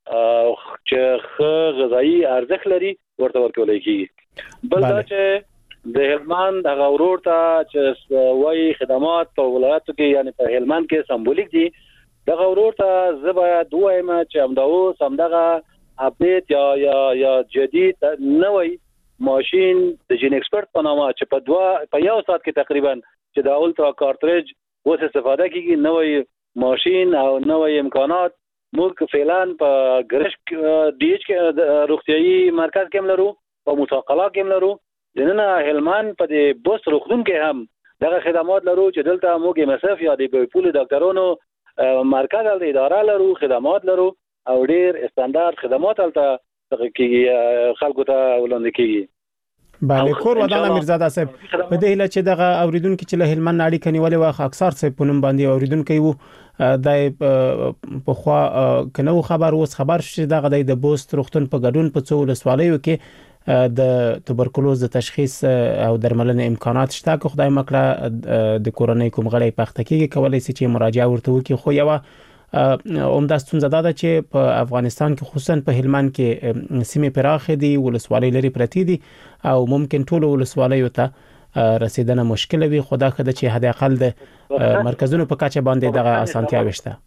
E: چې ښه غذایی ارزښت لري ورته ورکول کېږي. بل دا چې د هلمند هغه ورور ته چې وایي خدمات په ولایتو کې یعنی په هلمند کې سمبولیک دي دغه ورور ته زه باید وایم چې همداو سمدغه اپډیټ یا یا یا جدید نوې ماشين د جین ایکسپرت په نامه چې په دوا په یو ساعت کې تقریبا چې د الټرا کارتریج اوس استفاده کیږي نوې ماشين او نوې امکانات موږ فعلا په ګرش ډي ایچ کې روغتيایي مرکز کې لرو او متقلا کې لرو دنه هلمند په دې بوس روغتون کې هم دغه خدمات لرو چې دلته موږ مساف یا د پول ډاکټرونو مرکز ال اداره لرو خدمات لرو او ډیر استاندارد خدمات الته کیږي خلکو ته وړاندې کیږي.
C: بله کور ودان امیرزاده صاحب په دې هله چې دغه اوریدونکو چې له هلمند اړیکه نیولې واخ اکثر صاحب په نوم باندې اوریدونکو وو د په خوا کنو خبر اوس خبر شې دغه د بوست روغتون په ګډون په څو ولسوالیو کې د توبرکلوز د تشخیص او درملنې امکانات شته که خدای مکړه د کورنۍ کوم غړي پخته کیږي کولای شي چې مراجعه ورته وکړي خو یو اومده ستونزه ده چې په افغانستان کې خصوصا په هلمند کې سیمې پراخې دي ولسوالۍ لري پرتی دي او ممکن ټول ولسوالیو ته رسیدنه مشکل وي خو دا خدای چې حد اقل د مرکزونو په کچه باندې دغه اسانتیا وشته.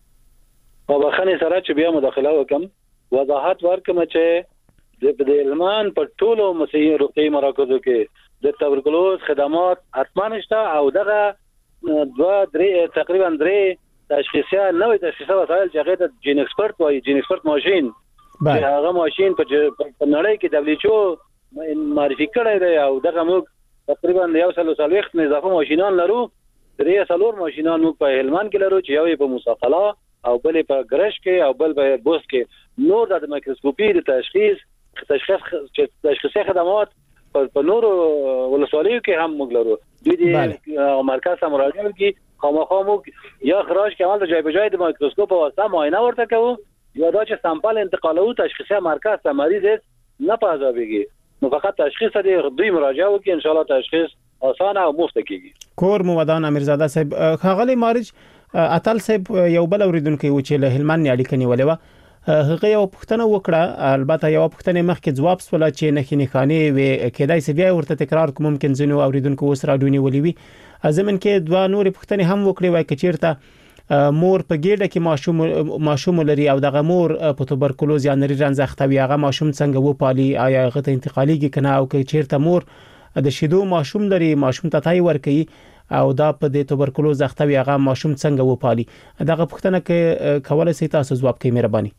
E: په بخښنې سره چې بیا مداخله وکم وضاحت ورکم چې د هلمند په ټولو مسیحي روغتیایي مراکزو کې د توبرکلوز خدمات حتما شته او دغه دوه درې تقریبا درې تشخیصیا نوې تشخیصي وسایل چې هغه ته جین ایکسپرت وایي جین ایکسپرت ماشين چې هغه ماشين په نړۍ کې دبليو ایچ او معرفي کړی دی او دغه موږ تقریبا یو سل وسایل نه اضافه ماشينان لرو درې سلور ماشينان موږ په هلمند کې لرو چې یو په مصقلا او بل په ګرش کې او بل په بوس کې نور د مایکروسکوپي د تشخیص تشخیص تشخیصي خدمات په نور ولسوالیو کې هم موږ لرو دوی د مرکز ته مراجعه کوي خامخا موږ یا خراج کې عمل جای په جای د مایکروسکوپ او واسطه معاینه ورته کوو یا دا چې سامپل انتقالو تشخیصي مرکز ته مریض نه پازابيږي نو فقط تشخیص دی دوی مراجعه وکړي ان شاء الله تشخیص آسان او مفت کیږي.
C: کور مو ودان امیرزاده صاحب خاغلی مارج اتل صاحب یو بل اوریدونکو و چې له هلمند اړیکه نیولې و هغه یو پښتنه وکړه البته یو پښتنه مخکې جواب سول چې نه خینې خاني و کېدای سی بیا ورته تکرار کوم ممکن زینو اوریدونکو وسره ډونی ولې وي ازمن کې دوا نور پښتنه هم وکړي وای کچیرته مور په ګډه کې ماشوم ماشوم لري او دغه مور په توبرکلوز یا نری رنځ اختوي هغه ماشوم څنګه و پالي آیا هغه ته انتقاليږي کنه او کچیرته مور د شیدو ماشوم لري ماشوم ته تای ور کوي او دا په د توبرکلوز اختوي هغه ماشوم څنګه و پالي دغه پښتنه کې کولای سي تاسو جواب کوي مهرباني.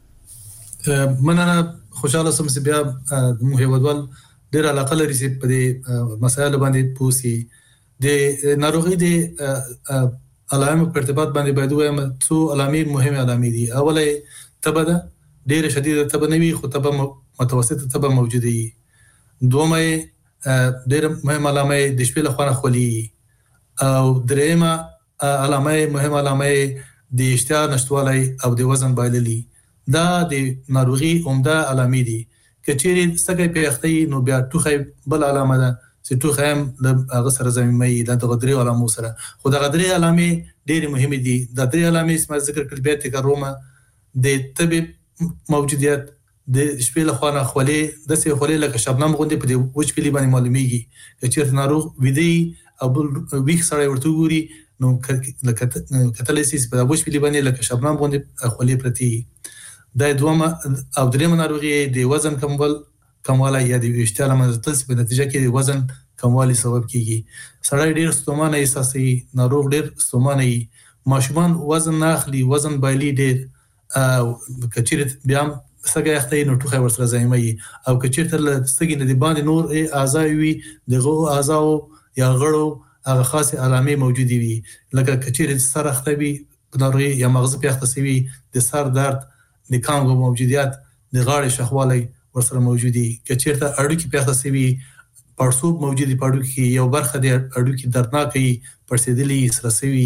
D: مننه خوشاله سم چې بیا د هیوادوال ډېر علاقه لري چې په دې مسایلو باندې پوسی د ناروغي د علامه په ارتباط باندې باید وایم څو علامې مهمه علامې دي. اوله تبه ده ډېر شدید تبه نه وي خو تبه متوسطه تبه موجوده وي. دومه ډېر مهمه علامه د شپې له خونه خولي او دریمه علامه مهمه علامه د اشتها نشټوالي او د وزن بایللي دا د ناروغي عمده علامې دي. کچېری سګي په اختي نو بیا ټوخه بل علامه ده چې ټوخه هم د هغه سره زميمي د غدري علامو سره خو د غدري علامې ډېر مهمه دي. د غدري علامې اسمه ذکر کړل بیا تکرومه د طب موجودیت د شپې له خونه خولي د سي خولي لکه شبنم غوندي په دې وچ پلی باندې معلومیږي چې ناروغ ودی او بل ویک سره ورته ګوري نو لکه کتلیسیس په وچ پلی باندې لکه شبنم غوندي خولي پرتی د دومره او درېمه ناروغي د وزن کمول کمواله یا د ویشتاله مزتل په نتیجه کې د وزن کموالی سبب کیږي. سړی ډېر ستومانه احساسي ناروغ ډېر ستومانه ماشومان وزن ناخلي وزن بایلي ډېر او کچېرت بیا سګي اخته نو ټوخه ورسره زایمي او کچېرت سګي نه دی باندې نور اعضاء وي دغه اعضاء یا غړو هغه خاصه علامې موجوده وي لکه کچېرت سر اخته وي ناروغي یا مغز په اخته سوي د سر درد د کانګو موجودیت د غاړې شخوالی ورسره موجودي کچېرته اډوکی په اخته سوي پړسوب موجودي پړو کې یو برخه د اډوکی دردناکي پړسېدلي سره سوي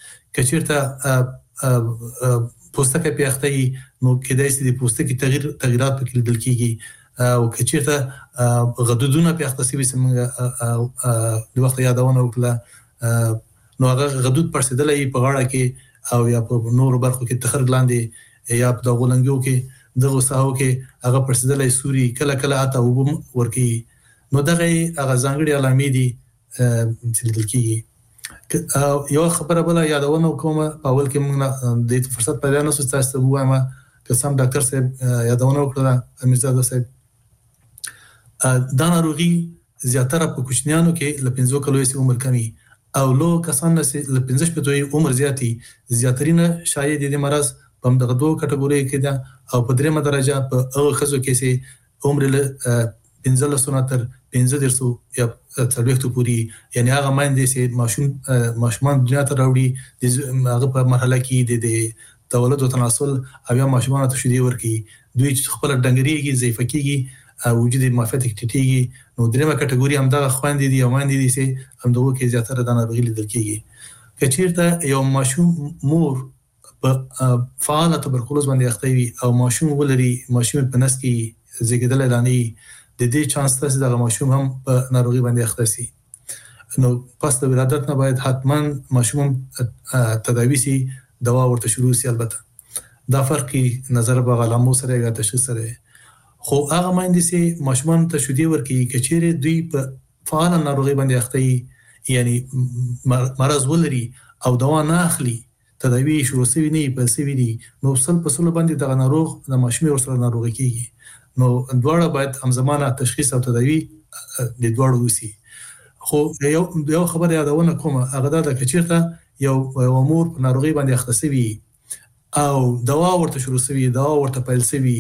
D: کچېرته پوستکي په اخته نو کېدای شي د پوستکي تغییر تغیرات پکې لیدل کیږي او کچېرته غدودونه په اخته سوي سمګه د وخت یادونه وکړه نو هغه غدود پړسېدلې په غاړه کې او یا په نور برخو کې تخر ګلاندې یا په دغه لنګو کې دغه ساحو کې هغه پرسیدلې سوري کله کله اته وبم ورکی نو دغه هغه ځانګړي علامې دي چې لیدل کېږي. یو خبره بل یادونه کومه په اول کې موږ د فرصت پیدا نه سوه تاسو وایم که سم ډاکټر صاحب یادونه وکړه امیرزاده صاحب دا ناروغي زیاتره په کوچنیانو کې ل پنځه کلو سي عمر کمی او لو کسان له پنځه شپږ عمر زیاتی زیاترینه شاید د مرض په دغه دوه کټګوري کې ده او په دریمه درجه په هغه خزو کې سي عمر له پنځه لسو تر پنځه درسو یا څلوېښتو پورې یعنی هغه ماندې سي ماشوم ماشومان دنیا ته راوړي د هغه په مرحله کې د تولد او تناسل او یا ماشومان ته شیدې ورکړي دوی چې خپل ډنګريږي ضعیف کیږي او وجود معافیت ټیټیږي نو دریمه کټګوري هم دا خواندې دي او ماندې دي سي هم دغه کې زیاتره د ناروغي لیدل کیږي کچیرته یو ماشوم مور په فعال تبرکلوز باندې اخته وي او ماشوم ولري ماشوم په نس کې زیږیدل لانی د دې چانس تاسو د ماشوم هم په ناروغي باندې اخته سي نو پس د ولادت نه باید حتما ماشوم تداوی سي دوا ورته شروع سي البته دا فرقي نظر په علامو سره یا تشخیص سره خو هغه ماندې سي ماشومان ته شیدې ورکړي کچېره دوی په فعال ناروغي باندې اخته یعنی مرض ولري او دوا نه اخلي تداوی شروع سوي نه په سوي دي نو سل په سل باندې د ناروغ د ماشوم ورسره ناروغي کیږي نو دواړه باید همزمانه تشخیص او تداوی د دواړو وسی خو یو یو خبره یادونه کوم هغه دا کچېرته یو امور په ناروغي باندې اخته سوي او دوا ورته شروع سوي دوا ورته پیل سوي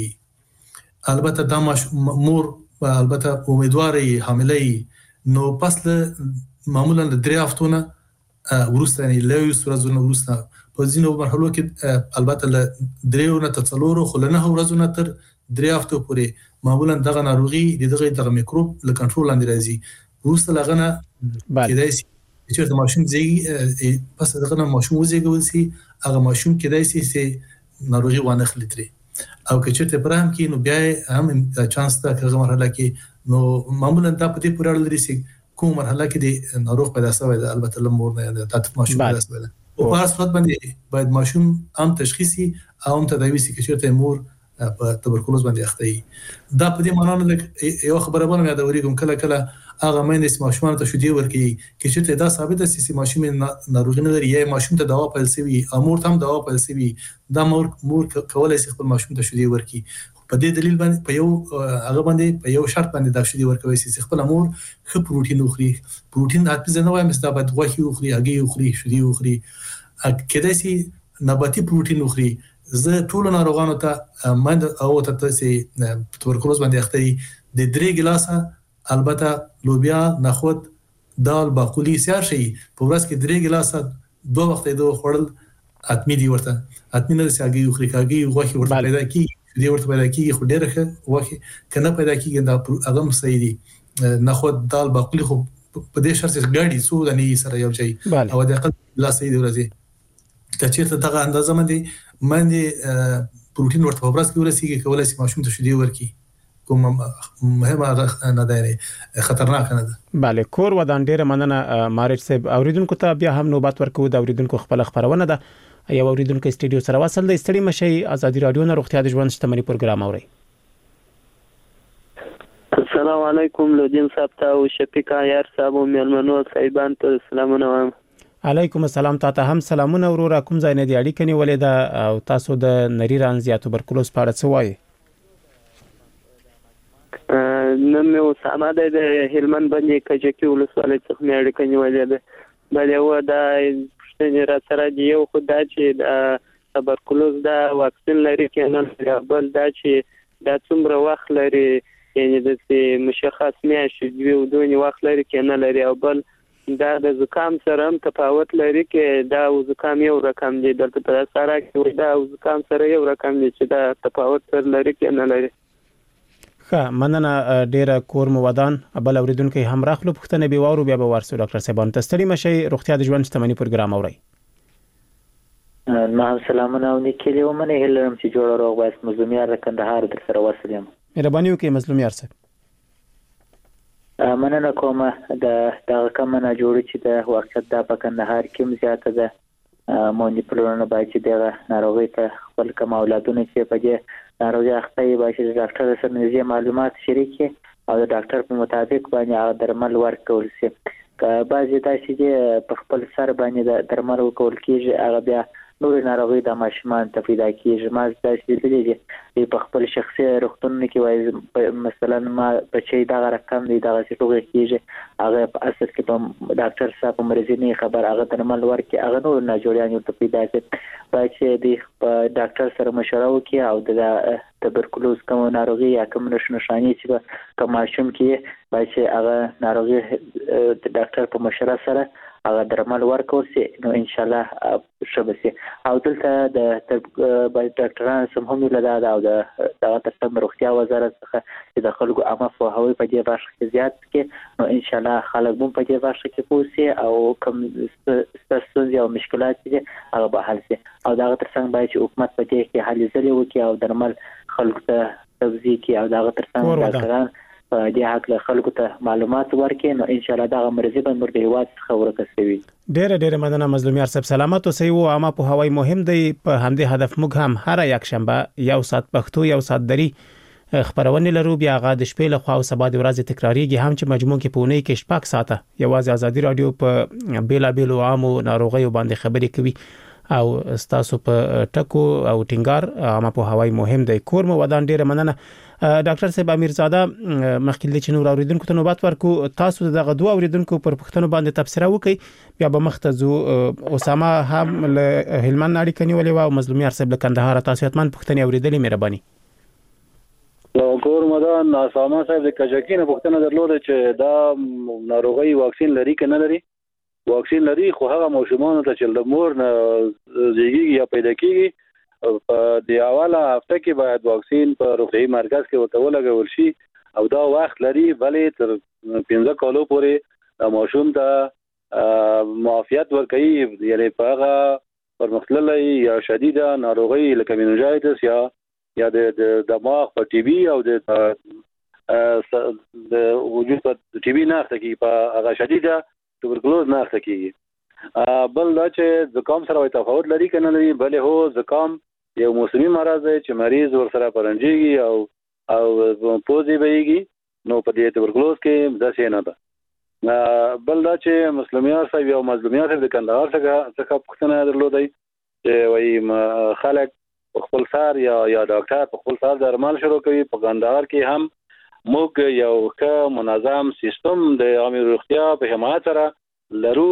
D: البته دا مور البته امیدواري حاملې نو پس له معمولا د درې هفتونه ورسته نه لوي سورزونه ورسته په ځینو مرحلو کې البته له درېو نه تر څلورو خو له نه ورځو نه تر درې هفتو پورې معمولا دغه ناروغي دغه دغه میکروب له کنټرول لاندې راځي ورسته لغنه کېدای شي چې د ماشوم زیږي پس دغه نه ماشوم وزېږول سي هغه ماشوم کېدای شي چې ناروغي وانه خلیتري او که چېرته پرهم کې نو بیا هم چانس ته هغه مرحله کې نو معمولا دا په دې پورې اړه لري چې کوم مرحله کې د ناروغ پیدا شوی ده البته لمور نه د تاسو ماشوم پیدا شوی ده او په اصل باندې باید ماشوم هم تشخیصي او هم تداوی سي چې چېرته مور په تبرکلوز باندې اخته دا په دې معنی نه یو خبره باندې یادوري کوم کله کله هغه مېنس ماشومان ته شیدې ورکړي چې چې دا ثابت دي چې ماشوم ناروغي نه لري یا ماشوم ته دوا پیل سوي امور ته هم دوا پیل سوي دا مور مور کولای شي خپل ماشوم ته شیدې ورکړي په دې دلیل باندې په یو هغه باندې په یو شرط باندې دا شیدې ورکوي چې خپل امور ښه پروتین وخوري پروتین اته نه وایم چې دا باید غوښه وخوري هګۍ وخوري شیدې وخوري کله چې نباتي پروتین وخوري زه ټول ناروغانو ته مند او ته چې تبرکلوز باندې اخته دي د درې ګلاسه البته لوبیا نخود دال باقولی سیار شي په ورځ کې درې ګلاسه دوه وخت دوه خورل اتمی دی ورته اتمی نه سیاګي خو ریکاګي غوښه ورته پیدا کی دې ورته پیدا کی خو ډېر ښه غوښه کنه پیدا کیږي دا اغم صحیح دي نخود دال باقولی خو په دې شرط چې ګاډي سو د نه سره یو شي او د اقل لا صحیح دی ورته کچېرته دغه اندازه باندې باندې پروتین ورته په ورځ کې ورسیږي کولای شي ماشوم ته شیدې ورکړي کوم مهمه نه ده خطرناک نه ده
C: bale کور ودان ډیره مننه مارج صاحب اوریدونکو ته بیا هم نوبت ورکو د اوریدونکو خپل خبرونه ده یو اوریدونکو استډیو سره وصل د استړي مشي ازادي رادیو نه روغتیا د ژوند شتمنۍ پروګرام اوري
H: السلام علیکم لودین صاحب ته او شفیق عیار صاحب او مېلمنو صاحبان ته سلامونه وایم
C: علیکم السلام تاسو هم سلامونه ورور کوم ځای نه دی اړیکه نیولې ده او تاسو د نری رانز یا تبرکلوز په اړه څه وایي
H: نن مې وسامه د هلمند باندې کجکی ولسوالۍ څخه مې اړیکه نیولې ده بل یو دا پښتنې را سره دی یو خدای چې د تبرکلوز دا واکسین لري کنه بل دا چې دا څومره وخت لري یعنی د مشخص میاشت دی او دوه وخت لري کنه لري او بل دا د زکام سره هم تفاوت لري کې دا زکام یو رقم دی دلته په سره کې دا زکام سره یو رقم دی چې دا تفاوت سره لري کنه لري
C: ښه مننه ډیره کور مو ودان بل اوریدونکو هم راخلو پښتنه به وارو بیا به ورسو ډاکټر صاحبان ته ستړي مشي روغتیا د ژوند شتمنۍ پروګرام اوري
J: ما سلامونه او نیکلی ومنه هلم چې جوړ روغ واس مظلومیار کندهار در سره وسلم
C: مهرباني وکړئ مظلومیار صاحب
J: مننه کوم د دغه کمنه جوړ چې د وخت د په کندهار کې زیاته ده مونږ په لورنه باید چې دغه ناروغي ته خپل کوم اولادونه چې په دې ناروغي اخته وي باید چې ډاکټر سره نږدې معلومات شریک او د ډاکټر په مطابق باندې درمل ورکول شي که بعضې داسې چې په خپل سر باندې د درمل ورکول کېږي هغه بیا نور ناروغي د ماشومان ته پیدا کیږي. ما داسې لیدلې دي په خپل شخصي روغتون کې وایي مثلا ما بچي دا رقم دی دا څه توګه کیږي هغه په اساس کې په ډاکټر صاحب مرزي خبر هغه درمل ورکړي هغه نور نه جوړیان ته پیدا کړي باید چې د ډاکټر سره مشوره وکړي او د تبرکلوز کوم ناروغي یا کوم نشانې چې کوم ماشوم کې باید چې هغه ناروغي د ډاکټر په مشوره سره هغه درمل ورکول شي نو ان شاء الله شبسي او دلته د ډاکټرانو سم هم لدا او د دغه ترڅنګ روغتیا وزارت څخه چې د خلکو عامه پوهاوی په دې برخه کې زیات کړي نو ان شاء الله خلک هم په دې برخه کې پوه شي او کوم ستونزې او مشکلات دي هغه به حل شي او دغه ترڅنګ باید چې حکومت په دې کې هلې ځلې وکړي او درمل خلکو ته توضیح کړي او دغه ترڅنګ ډاکټران په دې حق له خلکو ته معلومات ورکړي نو ان شاء الله دا مرزي به مرګ هیواد څخه ورکسوي.
C: ډېر ډېر مننه مظلوم یار صاحب سلامت اوسئ او عامه په هوای مهم دی په همدې هدف موږ هم هر یک شنبه یو ساعت پښتو یو ساعت دري خبرونه لرو بیا غا د شپې له خوا او سبا د ورځې تکراریږي هم چې مجموع کې پونه کې شپږ ساعته یوازې ازادي رادیو په بیلا بیلو عامو ناروغیو باندې خبرې کوي او تاسو په ټکو او ټینګار عامه په هوای مهم دی. کور مو ودان ډېر مننه ډاکټر صاحب امیرزاده مخکې د چنور اوریدونکو ته نوبت ورکو تاسو دغه دوه اوریدونکو پر پښتنو باندې تبصره وکي بیا به مختزو اسامه هم له هلمند اړیکه نیولې و او مظلوم یار صاحب له کندهار تاسو اتمن پښتني اوریدلې مهرباني.
E: کور مدان اسامه صاحب د کجکینه پښتنه درلوده چې دا ناروغي واکسین لري کنه لري واکسین لري خو هغه ماشومان ته چې د مور نه زیږي یا پیدا کیږي په د اوله هفته کې باید واکسین په روغتیايي مرکز کې ورته ولګول شي او دا وخت لري بلې تر پنځه کالو پورې د ماشوم ته معافیت ورکوي یعنی په هغه پرمختللې یا شدیده ناروغي لکه مینوجایتس یا یا د دماغ په ټي بي او د د وجود په ټي بي نه اخته کې په هغه شدیده تبرکلوز نه اخته کېږي. بل دا چې زکام سره تفاوت لري کنه لري بلې هو زکام یو موسمي مرض دی چې مریض ورسره پرنجيږي او او پوزي بهيږي نو په دې تبرکلوز کې داسې نه ده. بل دا چې مسلمانان صاحب او مظلومیات د کندهار څخه څخه پښتنه درلودي چې وایي خلک خپل سار یا یا ډاکټر په خپل سار درمل شروع کوي په کندهار کې هم موږ یو ښه منظم سیستم د عامه روغتیا په حمایت سره لرو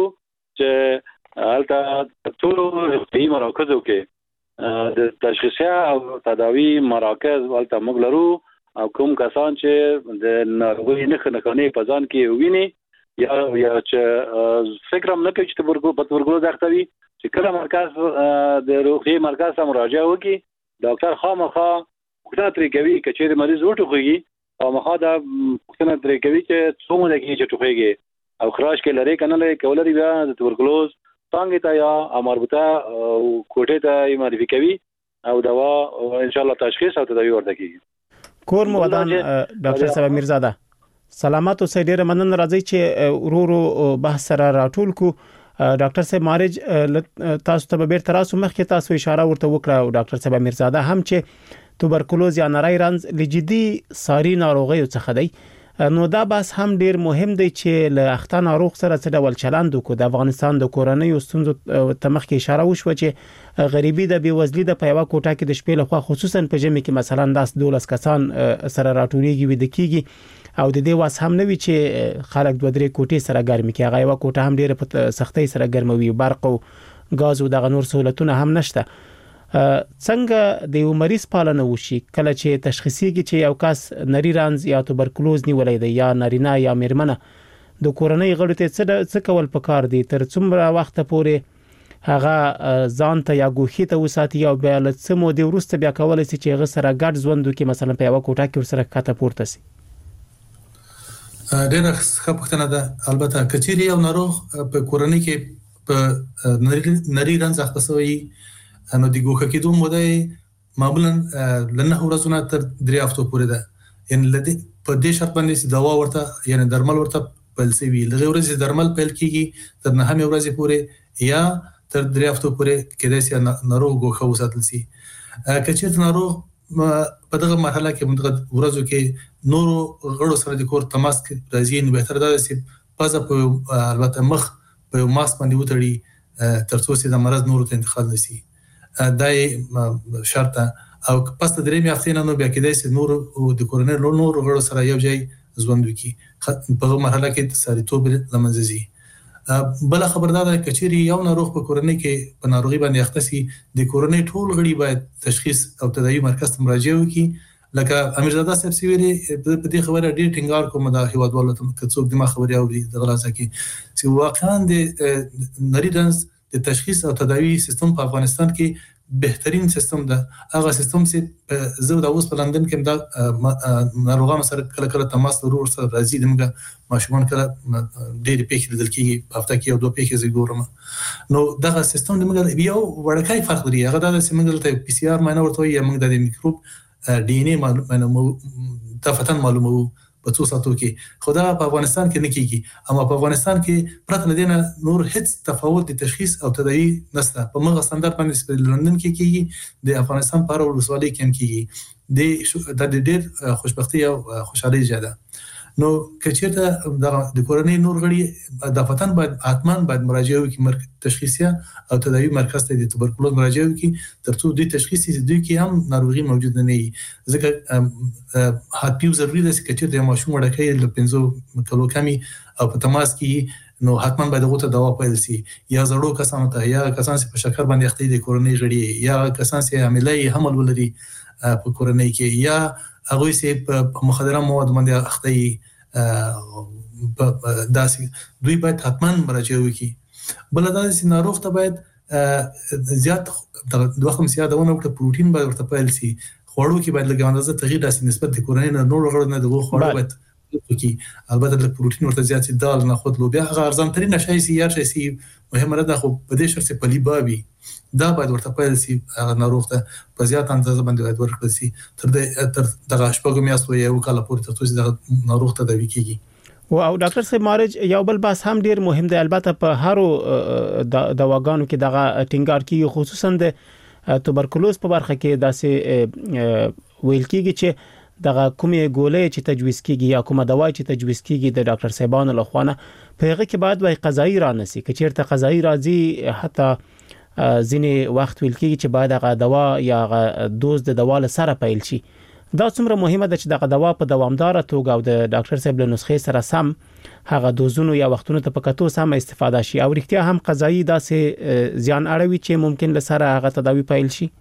E: چې هلته ټول روغتیايي مراکزو کې د تشخیصیا او تداوی مراکز ولته موږ لرو او کوم کسان چې د ناروغي نه خنکانې په ځان کې ویني یا یا چې فکر هم نه کوي چې تبرګو په تبرګو ځختوي چې کله مرکز د روغتیايي مرکز ته مراجعه وکړي ډاکټر خامخا خدای ترې کوي چې مریض وټوخیږي او مخا دا پښتنه ترې کوي چې څومره کې چې ټوخیږي او خراش کې لري کنه لري کولري بیا د تبرکلوز څنګه ته یا مربوطه کوټه ته معرفي کوي او دوا ان شاء الله تشخیص او تداوی ورته کوي.
C: کور مو ودان ډاکټر صاحب میرزاده سلامات اوسئ ډیر مننه راځي چې ورورو بحث سره راټول کو ډاکټر صاحب مارج تاسو ته به تراسو مخکې تاسو اشاره ورته وکړه او ډاکټر صاحب میرزاده هم چې توبرکلوز یا نری رنز لجدي ساري ناروغي څخه دی نو دا بس هم ډیر مهم دی چې له اخته ناروغ سره څه ډول چلند وکړو د افغانستان د کورنۍ ستونزو ته مخکې اشاره وشو چې غریبي د بیوزلي د پیوا کوټه کې د شپې لخوا خصوصا په جمع کې مثلا داس دولس کسان سره راټولېږي وي د کیږي او د دې واس هم نوي چې خلک دوه درې کوټې سره ګرمي کې هغه یو کوټه هم ډیره په سختۍ سره ګرموي برق او غاز او د نور سہولتونه هم نشته. څنګه د یو مریض پالنه وشي کله چې تشخیصيږي چې یو کس نری رنز یا توبرکلوز نیولې دی یا نارینه یا میرمنه د کورنۍ غړو ته څه کول پکار دي تر څومره وخت پورې هغه ځان ته یا ګوخي ته وساتي او بیا له څه مو د ورسته بیا کولای شي چې هغه سره ګډ ژوند وکړي مثلا په یو کوټه کې ورسره کاته پورته سي.
D: ډېر ښه پوښتنه ده البته کچيري یو ناروغ په کورنۍ کې په نری رنز اخته شوی نو د ګوښه کېدو موده معمولا لنه ورځونه تر درې هفتو پورې ده یعنی لدی په دې شرط باندې چې دوا ورته یعنی درمل ورته پیل شوی لږ ورځې درمل پیل کیږي تر نه هم ورځې پورې یا تر درې هفتو پورې کېدای شي ناروغ ګوښه وساتل شي. کچېرته ناروغ په دغه مرحله کې موږ ورځو کې نورو غړو سره د کور تماس کې راځي نو بهتر ده چې پزه په البته مخ په ماسک باندې وتړي تر څو چې د مرض نورو ته انتقال نشي. دای شرط او پس د درې میاشتې نه نو بیا کېدای شي نور او د کورنۍ نور غړو سره یو ځای ژوند وکړي په مرحله کې سړیتوب لمنځي. بل خبردار ده کچېری یو ناروغ په کورنۍ کې په ناروغي باندې اخته سي د کورنۍ ټول غړي باید تشخیص او تداوی مرکز ته مراجعه وکړي. لکه امیرزاده صاحب سویلي په دې خبره ډېر ټینګار کوم د هیوادوالو ته کڅوک د ما خبري اوري د غلاسه کې چې واقعا د نری رنز د تشخیص او تداوی سیستم په افغانستان کې بهترین سیستم ده. هغه سیستم چې زه د اوس په لندن کې د ناروغانو سره کله کله تماس لرو سره راځي دمګه ماشومان کله ډېر پیښې لیدل کېږي په هفته کې یو دوه پیښې زه ګورم. نو دغه سیستم دمګه یو وړکای فرق لري. هغه دا چې موږ ته پی سي آر معاینه ورته یا موږ د میکروب ډي ان اي معلومه تفتن معلومو په څو ساتو کې. خو دا په افغانستان کې نه کېږي. اما په افغانستان کې پرته لدينا نور هیڅ تفاوت د تشخیص او تداوی نشته. په موږ ستاندار باندې په لندن کې کېږي د افغانستان په اړه ولسوالۍ کې هم کېږي. د ډېر خوشبختي او خوشحالي زیاده. نو کچېرته د کورنۍ نور غړي د فتن باید حتمان باید مراجعه وکړي مرکز تشخیصي او تداوی مرکز ته د توبرکلوز مراجعه وکړي ترڅو د تشخیصي دوی کې هم ناروغي موجود نه وي. ځکه حتمی ضروري ده چې کچېرته د ماشوم وړکۍ له پنځو کلو کمی او په تماس کې نو حتمان باید هغه ته دوا پیل شي. یا زړو کسانو ته یا کسان چې په شکر باندې اخته دي کورنۍ غړي یا کسان چې حاملې حمل ولري په کورنۍ کې یا هغه چې په مخدره مواد باندې اخته داسې دوی باید حتما مراجعه وکړي. بل دا چې ناروغ ته باید زیات دوه خمسه یادونه وکړه پروتین باید ورته پیل شي. خوړو کې باید لږه اندازه تغییر راسي نسبت د کورنۍ نه نور غړو نه دغه خوړو باید وکړي. البته د پروتین ورته زیات شي دال نه خود لوبیا هغه ارزان ترين شي سي یا شي مهمه ده خو په دې شرط په لیبابي دا باید ورته پیل شي. هغه ناروغ ته په زیات اندازه باندې باید ورکړل شي تر تر دغه شپږ میاشتو یو کال پورې تر څو د ناروغ ته تداوی کیږي.
C: او ډاکټر صاحب مارج یو بل بحث هم ډیر مهم دی. البته په هارو دواګانو کې دغه ټینګار کیږي خصوصا د توبرکلوز په برخه کې داسې ویل کیږي چې دغه کومې ګولې چې تجویز کیږي یا کومه دوا چې تجویز کیږي د ډاکټر صاحبانو لخوا په هغه کې بعد وای قضایي را نسی که چیرته قضایي راځي حتی ځینې وخت ویل کیږي چې باید هغه دوا یا هغه دوز د دوا لپاره پیل شي. دا څومره مهمه ده چې دغه دوا په دوامدار توګه او د ډاکټر صاحب له نسخې سره سم هغه دوزونو یا وختونو ته په کتو سم استفاده شي او رښتیا هم قضایي داسې زیان اړوي چې ممکن له سره هغه تداوی پیل شي.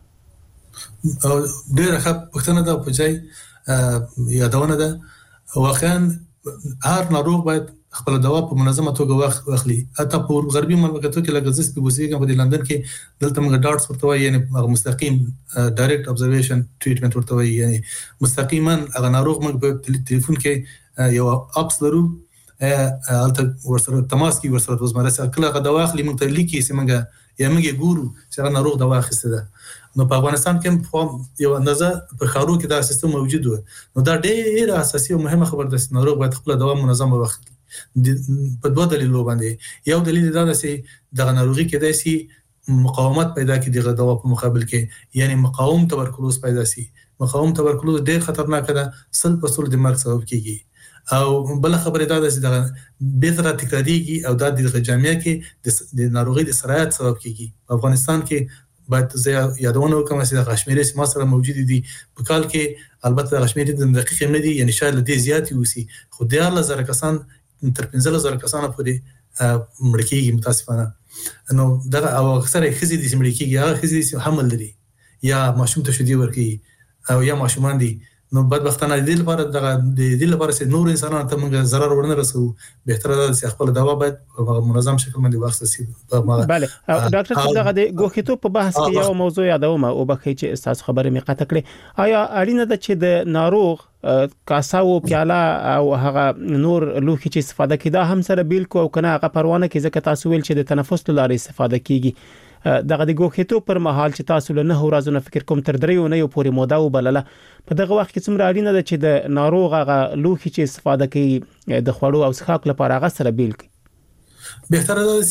D: ډېر ښه پوښتنه ده په ځای یادونه ده. واقعا هر ناروغ باید خپل دوا په منظمه توګه واخلي. حتی په غربي مملکتونو کې لکه زس په بوسیګه په لندن کې دلته موږ ډاټس ورته وایي یعنی مستقیم ډایرکټ ابزرویشن ټریټمنټ ورته وایي یعنی مستقیما هغه ناروغ موږ په ټلیفون کې یو اپس لرو البته ورسره تماس کې ورسره روزمره سره کله هغه دوا اخلي موږ ته لیکي چې موږ یا موږ ګورو چې هغه ناروغ دوا اخیسته ده. نو په افغانستان کې یو اندازه په خارو کې دا سیستم موجود و. نو دا ډېر اساسي او مهمه خبره ده چې ناروغ باید خپل دوا منظمه واخلي په دوه دلیلو باندې. یو دلیل دا ده چې د ناروغي کې داسي مقاومت پیدا کړي د دوا په مقابل کې یعنی مقاوم توبرکلوز پیدا شي. مقاوم توبرکلوز ډېر خطرناک ده سل په سل د مرګ سبب کیږي. او بل خبره دا ده چې د بهتره تکراريږي او د دغه جامعه کې د ناروغي د سرایت سبب کیږي. په افغانستان کې باید زه یادونه وکم چې د کشمیر سیمه سره موجود دي په کال کې البته د کشمیر د دقیق نه دي یعنی شاید لدې زیات وسی خو د الله زره کسان تر پنځه زره کسان پورې مړ کېږي متاسفانه. نو دا او اکثره خزي دي مړ کېږي هغه خزي حمل لري یا ماشوم ته شدي ورکی او یا ماشومان دي. نو بدبختانه د دې لپاره د دې لپاره چې نور انسانانو ته موږ zarar ورنه رسو بهتره ده چې خپل دوا باید په منظم شکل باندې واخیستل شي.
C: بله ډاکټر صاحب دغه د ګوښتو په بحث کې یو موضوع یادوم او بخې چې تاسو خبره می قطع کړې. آیا اړینه ده چې د ناروغ کاسه او پیاله او هغه نور لوښي چې استفاده کیده هم سره بیل کو او کنه هغه پروانه کې ځکه تاسو ویل چې د تنفس لارې استفاده کیږي. دغه د ګوښتو پر مهال چې تاسو له نه ورځې فکر کوم تر دریو نه یو پورې موده وبلله په دغه وخت کې څومره اړینه ده چې د ناروغ هغه لوښي چې استفاده کوي د خوړو او څښاک لپاره هغه سره بیل کړي.
D: بهتره ده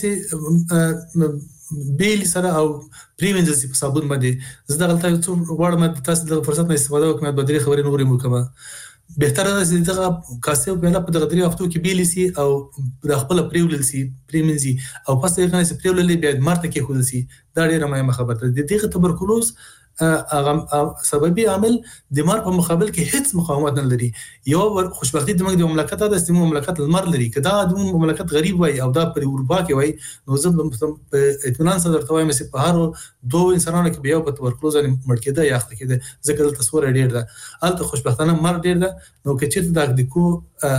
D: چې بیل سره او پریوینځ په صابون باندې زه دغه څه غواړم تاسو د فرصت نه استفاده وکړم به درې خبرې نورې مو کوم. بهتره ده چې دغه کاسه په لپاره دغه درې هفتو کې بیل سي او د خپل پریول سي پریمنزي او پس یې غنځ پریول بیا مرته کې خول سي دا ډیره مهمه خبره ده. د دغه تبرکلوز هغه سببي عامل د مار په مقابل کې هیڅ مقاومت نه لري. یو خوشبختی د موږ د مملکت د استعمال مملکت المر لري کدا د مملکت غریب وای او دا پر اروپا کې وای نو زه په اطمینان سره درته وایم چې په هر دوه انسانانو کې بیا په تبرکلوز باندې مړ کېده یا اخته کېده ځکه د تصور ډیر ده الته خوشبختانه مر ډیر ده. نو که چیرته د کو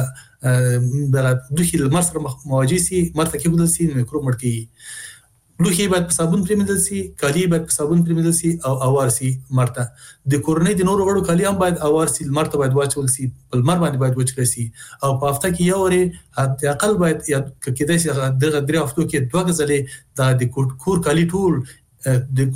D: د دوی المر سره مواجه سي مرته کې بدل سي میکروب مړ کیږي. لوخي باید په صابون پریمدل سي، کالی باید په صابون پریمدل سي او اوار سي مرته. د کورنۍ د نورو غړو کالی هم باید اوار سي، مرته باید واچول سي، په لمر باندې باید وچ کړي سي او په هفته کې یو وری حد اقل باید یا کېدای شي دغه درې هفتو کې دوه غزلې د کور کالی ټول د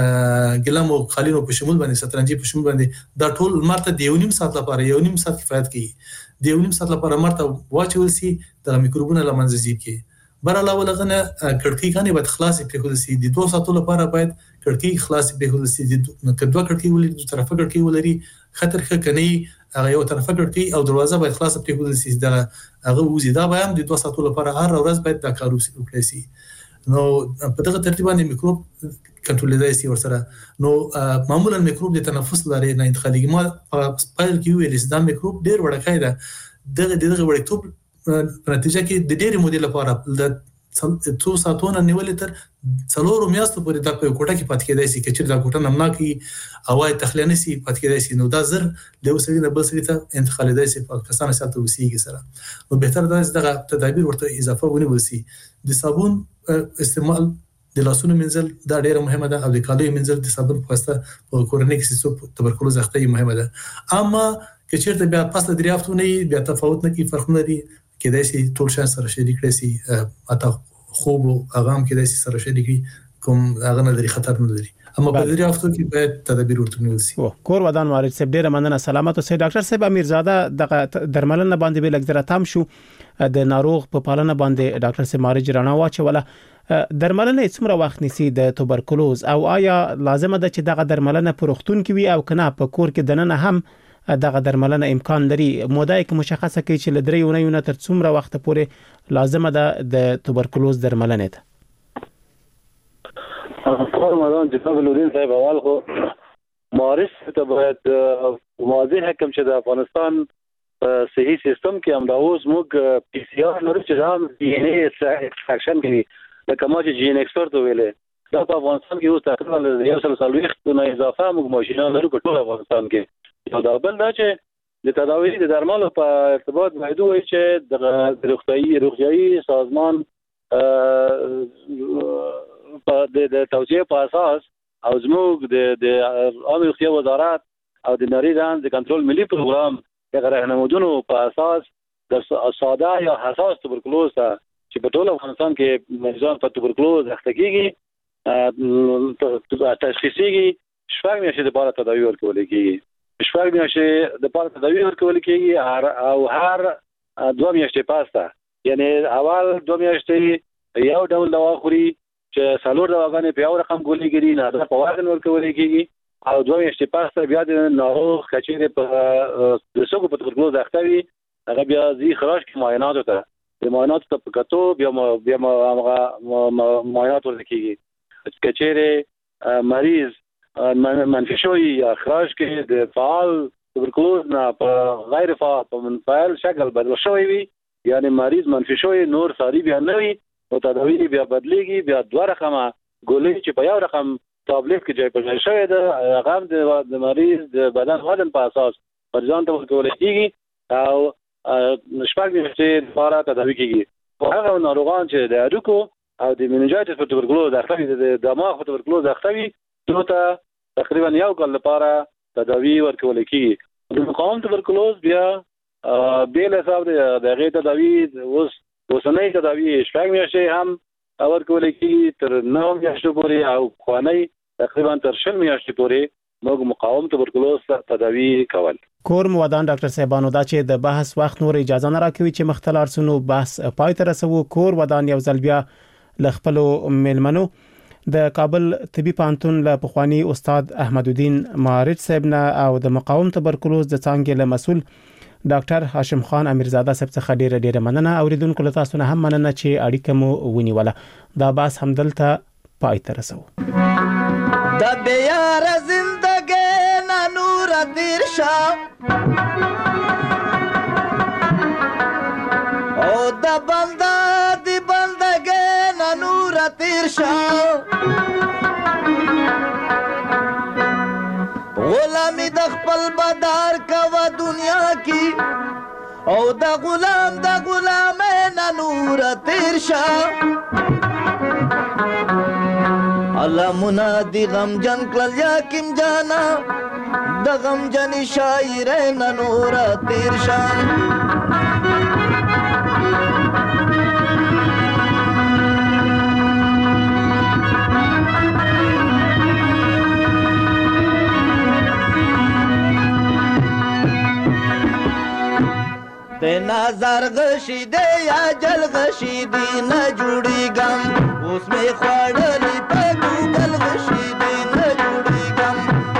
D: ګلمو خالینو په شمول باندې سترنجي په شمول باندې دا ټول مرته د یو نیم ساعت لپاره یو نیم ساعت کفایت کوي. د یو نیم ساعت لپاره مرته واچول سي د میکروبونو لمنځه ځي کې بر علاوه لغنه کړکۍ غني باید خلاصې پرېښودل سي. د دوه ساعتو لپاره باید کړکۍ خلاصې پرېښودل سي. د دوه کړکۍ ولري دوه طرفه کړکۍ ولري خطر ښه کني هغه یو طرفه کړکۍ او دروازه باید خلاصه پرېښودل سي. دا هغه وزي دا به هم د دوه ساعتو لپاره هر ورځ باید دا کار وکړي سي. نو په دغه ترتیب باندې میکروب کنټرولېدای سي ورسره. نو معمولا میکروب د تنفس لارې نه انتقالېږي. ما په پایل کې ویل چې دا میکروب ډېر وړوکی ده. دغه دغه وړوکتوب په نتیجه کې د ډېرې مودې لپاره د څو ساعتونو نیولې تر څلورو میاشتو پورې دا په کوټه کې پاتې کېدای شي. که چېرته دا کوټه نمناکي هوا تخلیه نه سي پاتې کېدای شي نو دا زر د یو سړي نه بل سړي ته انتقالېدای سي په کسانو سره اوسېږي سره. نو بهتره ده چې دغه تدابیر ورته اضافه ونیول سي. د صابون استعمال د لاسونو منځل دا ډېره مهمه ده او د کالیو منځل د صابون په واسطه په کورنۍ کې چې تبرکلوز اخته مهمه ده. اما که چېرته بیا پس د درې هفتو نه بیا تفاوت نه کوي فرق نه لري کېدای شي ټول شان سره شریک کړي سي اته خوب او اغام کېدای شي سره شریک کوم هغه نه لري خطر نه لري. اما په دې هفتو کې باید تدابیر ورته نیول سي.
C: کور ودان وارد صاحب ډیره مننه سلامت اوسئ. ډاکټر صاحب امیرزاده د درملنه باندې به لګ تام شو د ناروغ په پالنه باندې ډاکټر صاحب مارج رانا واچوله. درملنه څومره وخت نیسي د توبرکلوز او آیا لازم ده چې دغه درملنه په روغتون کې وي او کنه په کور کې دننه هم دغه درملنه امکان لري؟ موده کې مشخصه کوي چې لدري ونه نه تر څومره وخت پورې لازم ده د توبرکلوز درملنه ده.
E: فرمان جناب الدین صاحب اول خو مارس ته باید واضح حکم چې د افغانستان صحي سیستم کې هم دا اوس موږ پی سی آر لرو چې دا ډي ان اي ایکستراکشن کوي د کومه چې جین ایکسپرت ویلې دا په افغانستان کې اوس تقریبا یو سل سلويخت نه اضافه موږ ماشينان لرو په ټول افغانستان کې. یو دا بل دا چې د تداوی د درملو په ارتباط باید وایي چې د روغتیايي روغتیايي سازمان په د توجیه په اساس او زموږ د د عامه روغتیا وزارت او د نری رنځ د کنټرول ملي پروګرام د راهنمودونو په اساس د ساده یا حساس توبرکلوز چې په ټول افغانستان کې مریضان په توبرکلوز اخته کېږي تشخیصيږي شپږ میاشتې د بار تداوی ورکول کېږي. شپږ میاشتې د بار تداوی ورکول کېږي او هر دوه میاشتې پاسته یعنی اول دوه میاشتې یو ډول دوا خوري چې څلور دواګانې په یو رقم ګولۍ کېږي نه دا په وزن ورکول کېږي او دوه میاشتې پاسته بیا د ناروغ کچېرې په د سګو په توبرکلوز اخته وي هغه بیا ځي خراج کې معایناتو ته د معایناتو ته په کتو بیا بیا هغه معاینات ورته کېږي کچېرې مریض منفي شوی یا خراج کې د فعال توبرکلوز نه په غیر فعال په منفعل شکل بدل شوی وي یعنی مریض منفي شوی نور ساری بیا نه وي او تداوی بیا بدلیږي بیا دوه رقمه ګولۍ چې په یو رقم تابلیت کې ځای پر ځای شوی ده هغه د مریض د بدن وزن په اساس مریضان ته ورکول کېږي او شپږ میاشتې لپاره تداوی کېږي. هغه ناروغان چې د اډوکو او د مینجایټس په توبرکلوز اخته وي د دماغ په توبرکلوز اخته وي نو ته تقریبا یو کال لپاره تداوی ورکول کېږي. د مقاوم توبرکلوز بیا بیل حساب د هغې تداوی اوس اوسنۍ تداوی شپږ میاشتې هم ورکول کېږي تر نهه میاشتو پورې او خوانۍ تقریبا تر شل میاشتې پورې موږ مقاوم توبرکلوز تداوی کول.
C: کور مو ودان ډاکټر صاحبانو دا چې د بحث وخت نور اجازه نه راکوي چې مختلار سونو بحث پای ته رسو. کور ودان یو ځل بیا ل خپل ملمنو د کابل طبي پانتون له پخوانی استاد احمد الدین مارج صاحب نه او د مقاوم توبرکلوز د څانګې له مسول ډاکټر هاشم خان امیرزاده صاحب څخه ډیره ډیره مننه. اوریدونکو له تاسو نه هم مننه چې اړیکه مو ونیوله. دا باس همدلته پای ته رسو.
K: د بیار زندګی نه نور تیر شا او د بنده دی بندګی نه نور تیر شا غلامی د خپل بدار کوا دنیا کی او د غلام د غلام نه نور تیر شا الله منادی غم جن کل یا کیم جانا د غم جن شاعر نه نور تیر شا نظر غشی دے یا جل غشی دی نہ جوڑی گم اس میں خوڑلی پہ گوگل غشی دی نہ جوڑی گم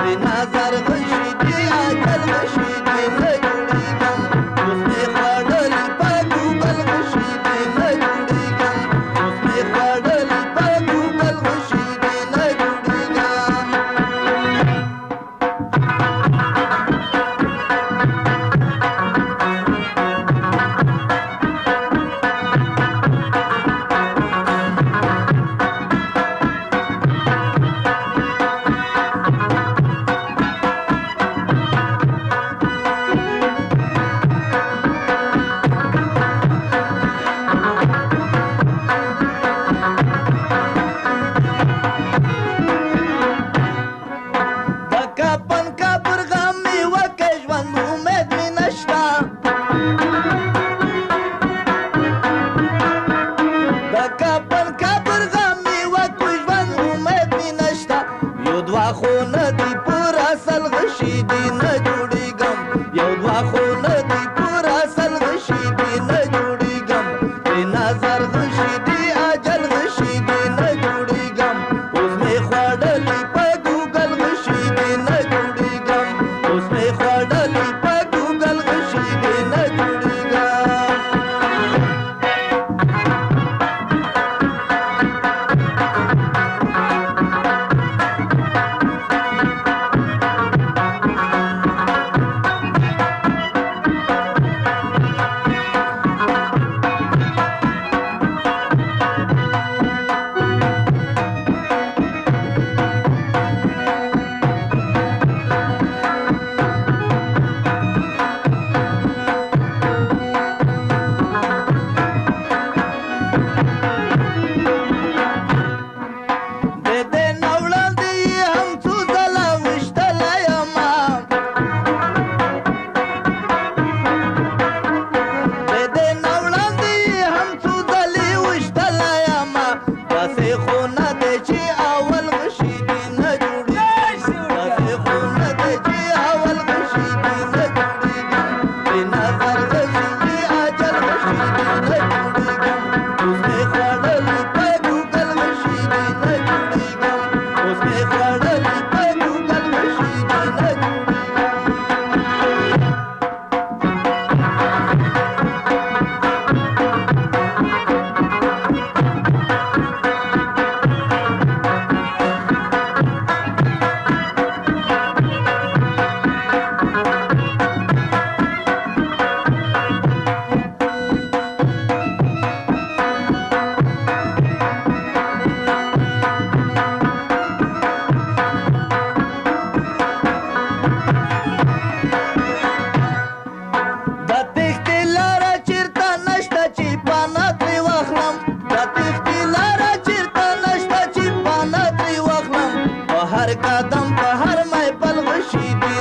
K: نظر غشی دے یا جل غشی دی نہ جوڑی گم اس میں خوڑلی پہ گوگل غشی دی نہ جوڑی گم اس میں خوڑلی پہ گوگل غشی دی نہ جوڑی گم قدم په هر مې بل غشي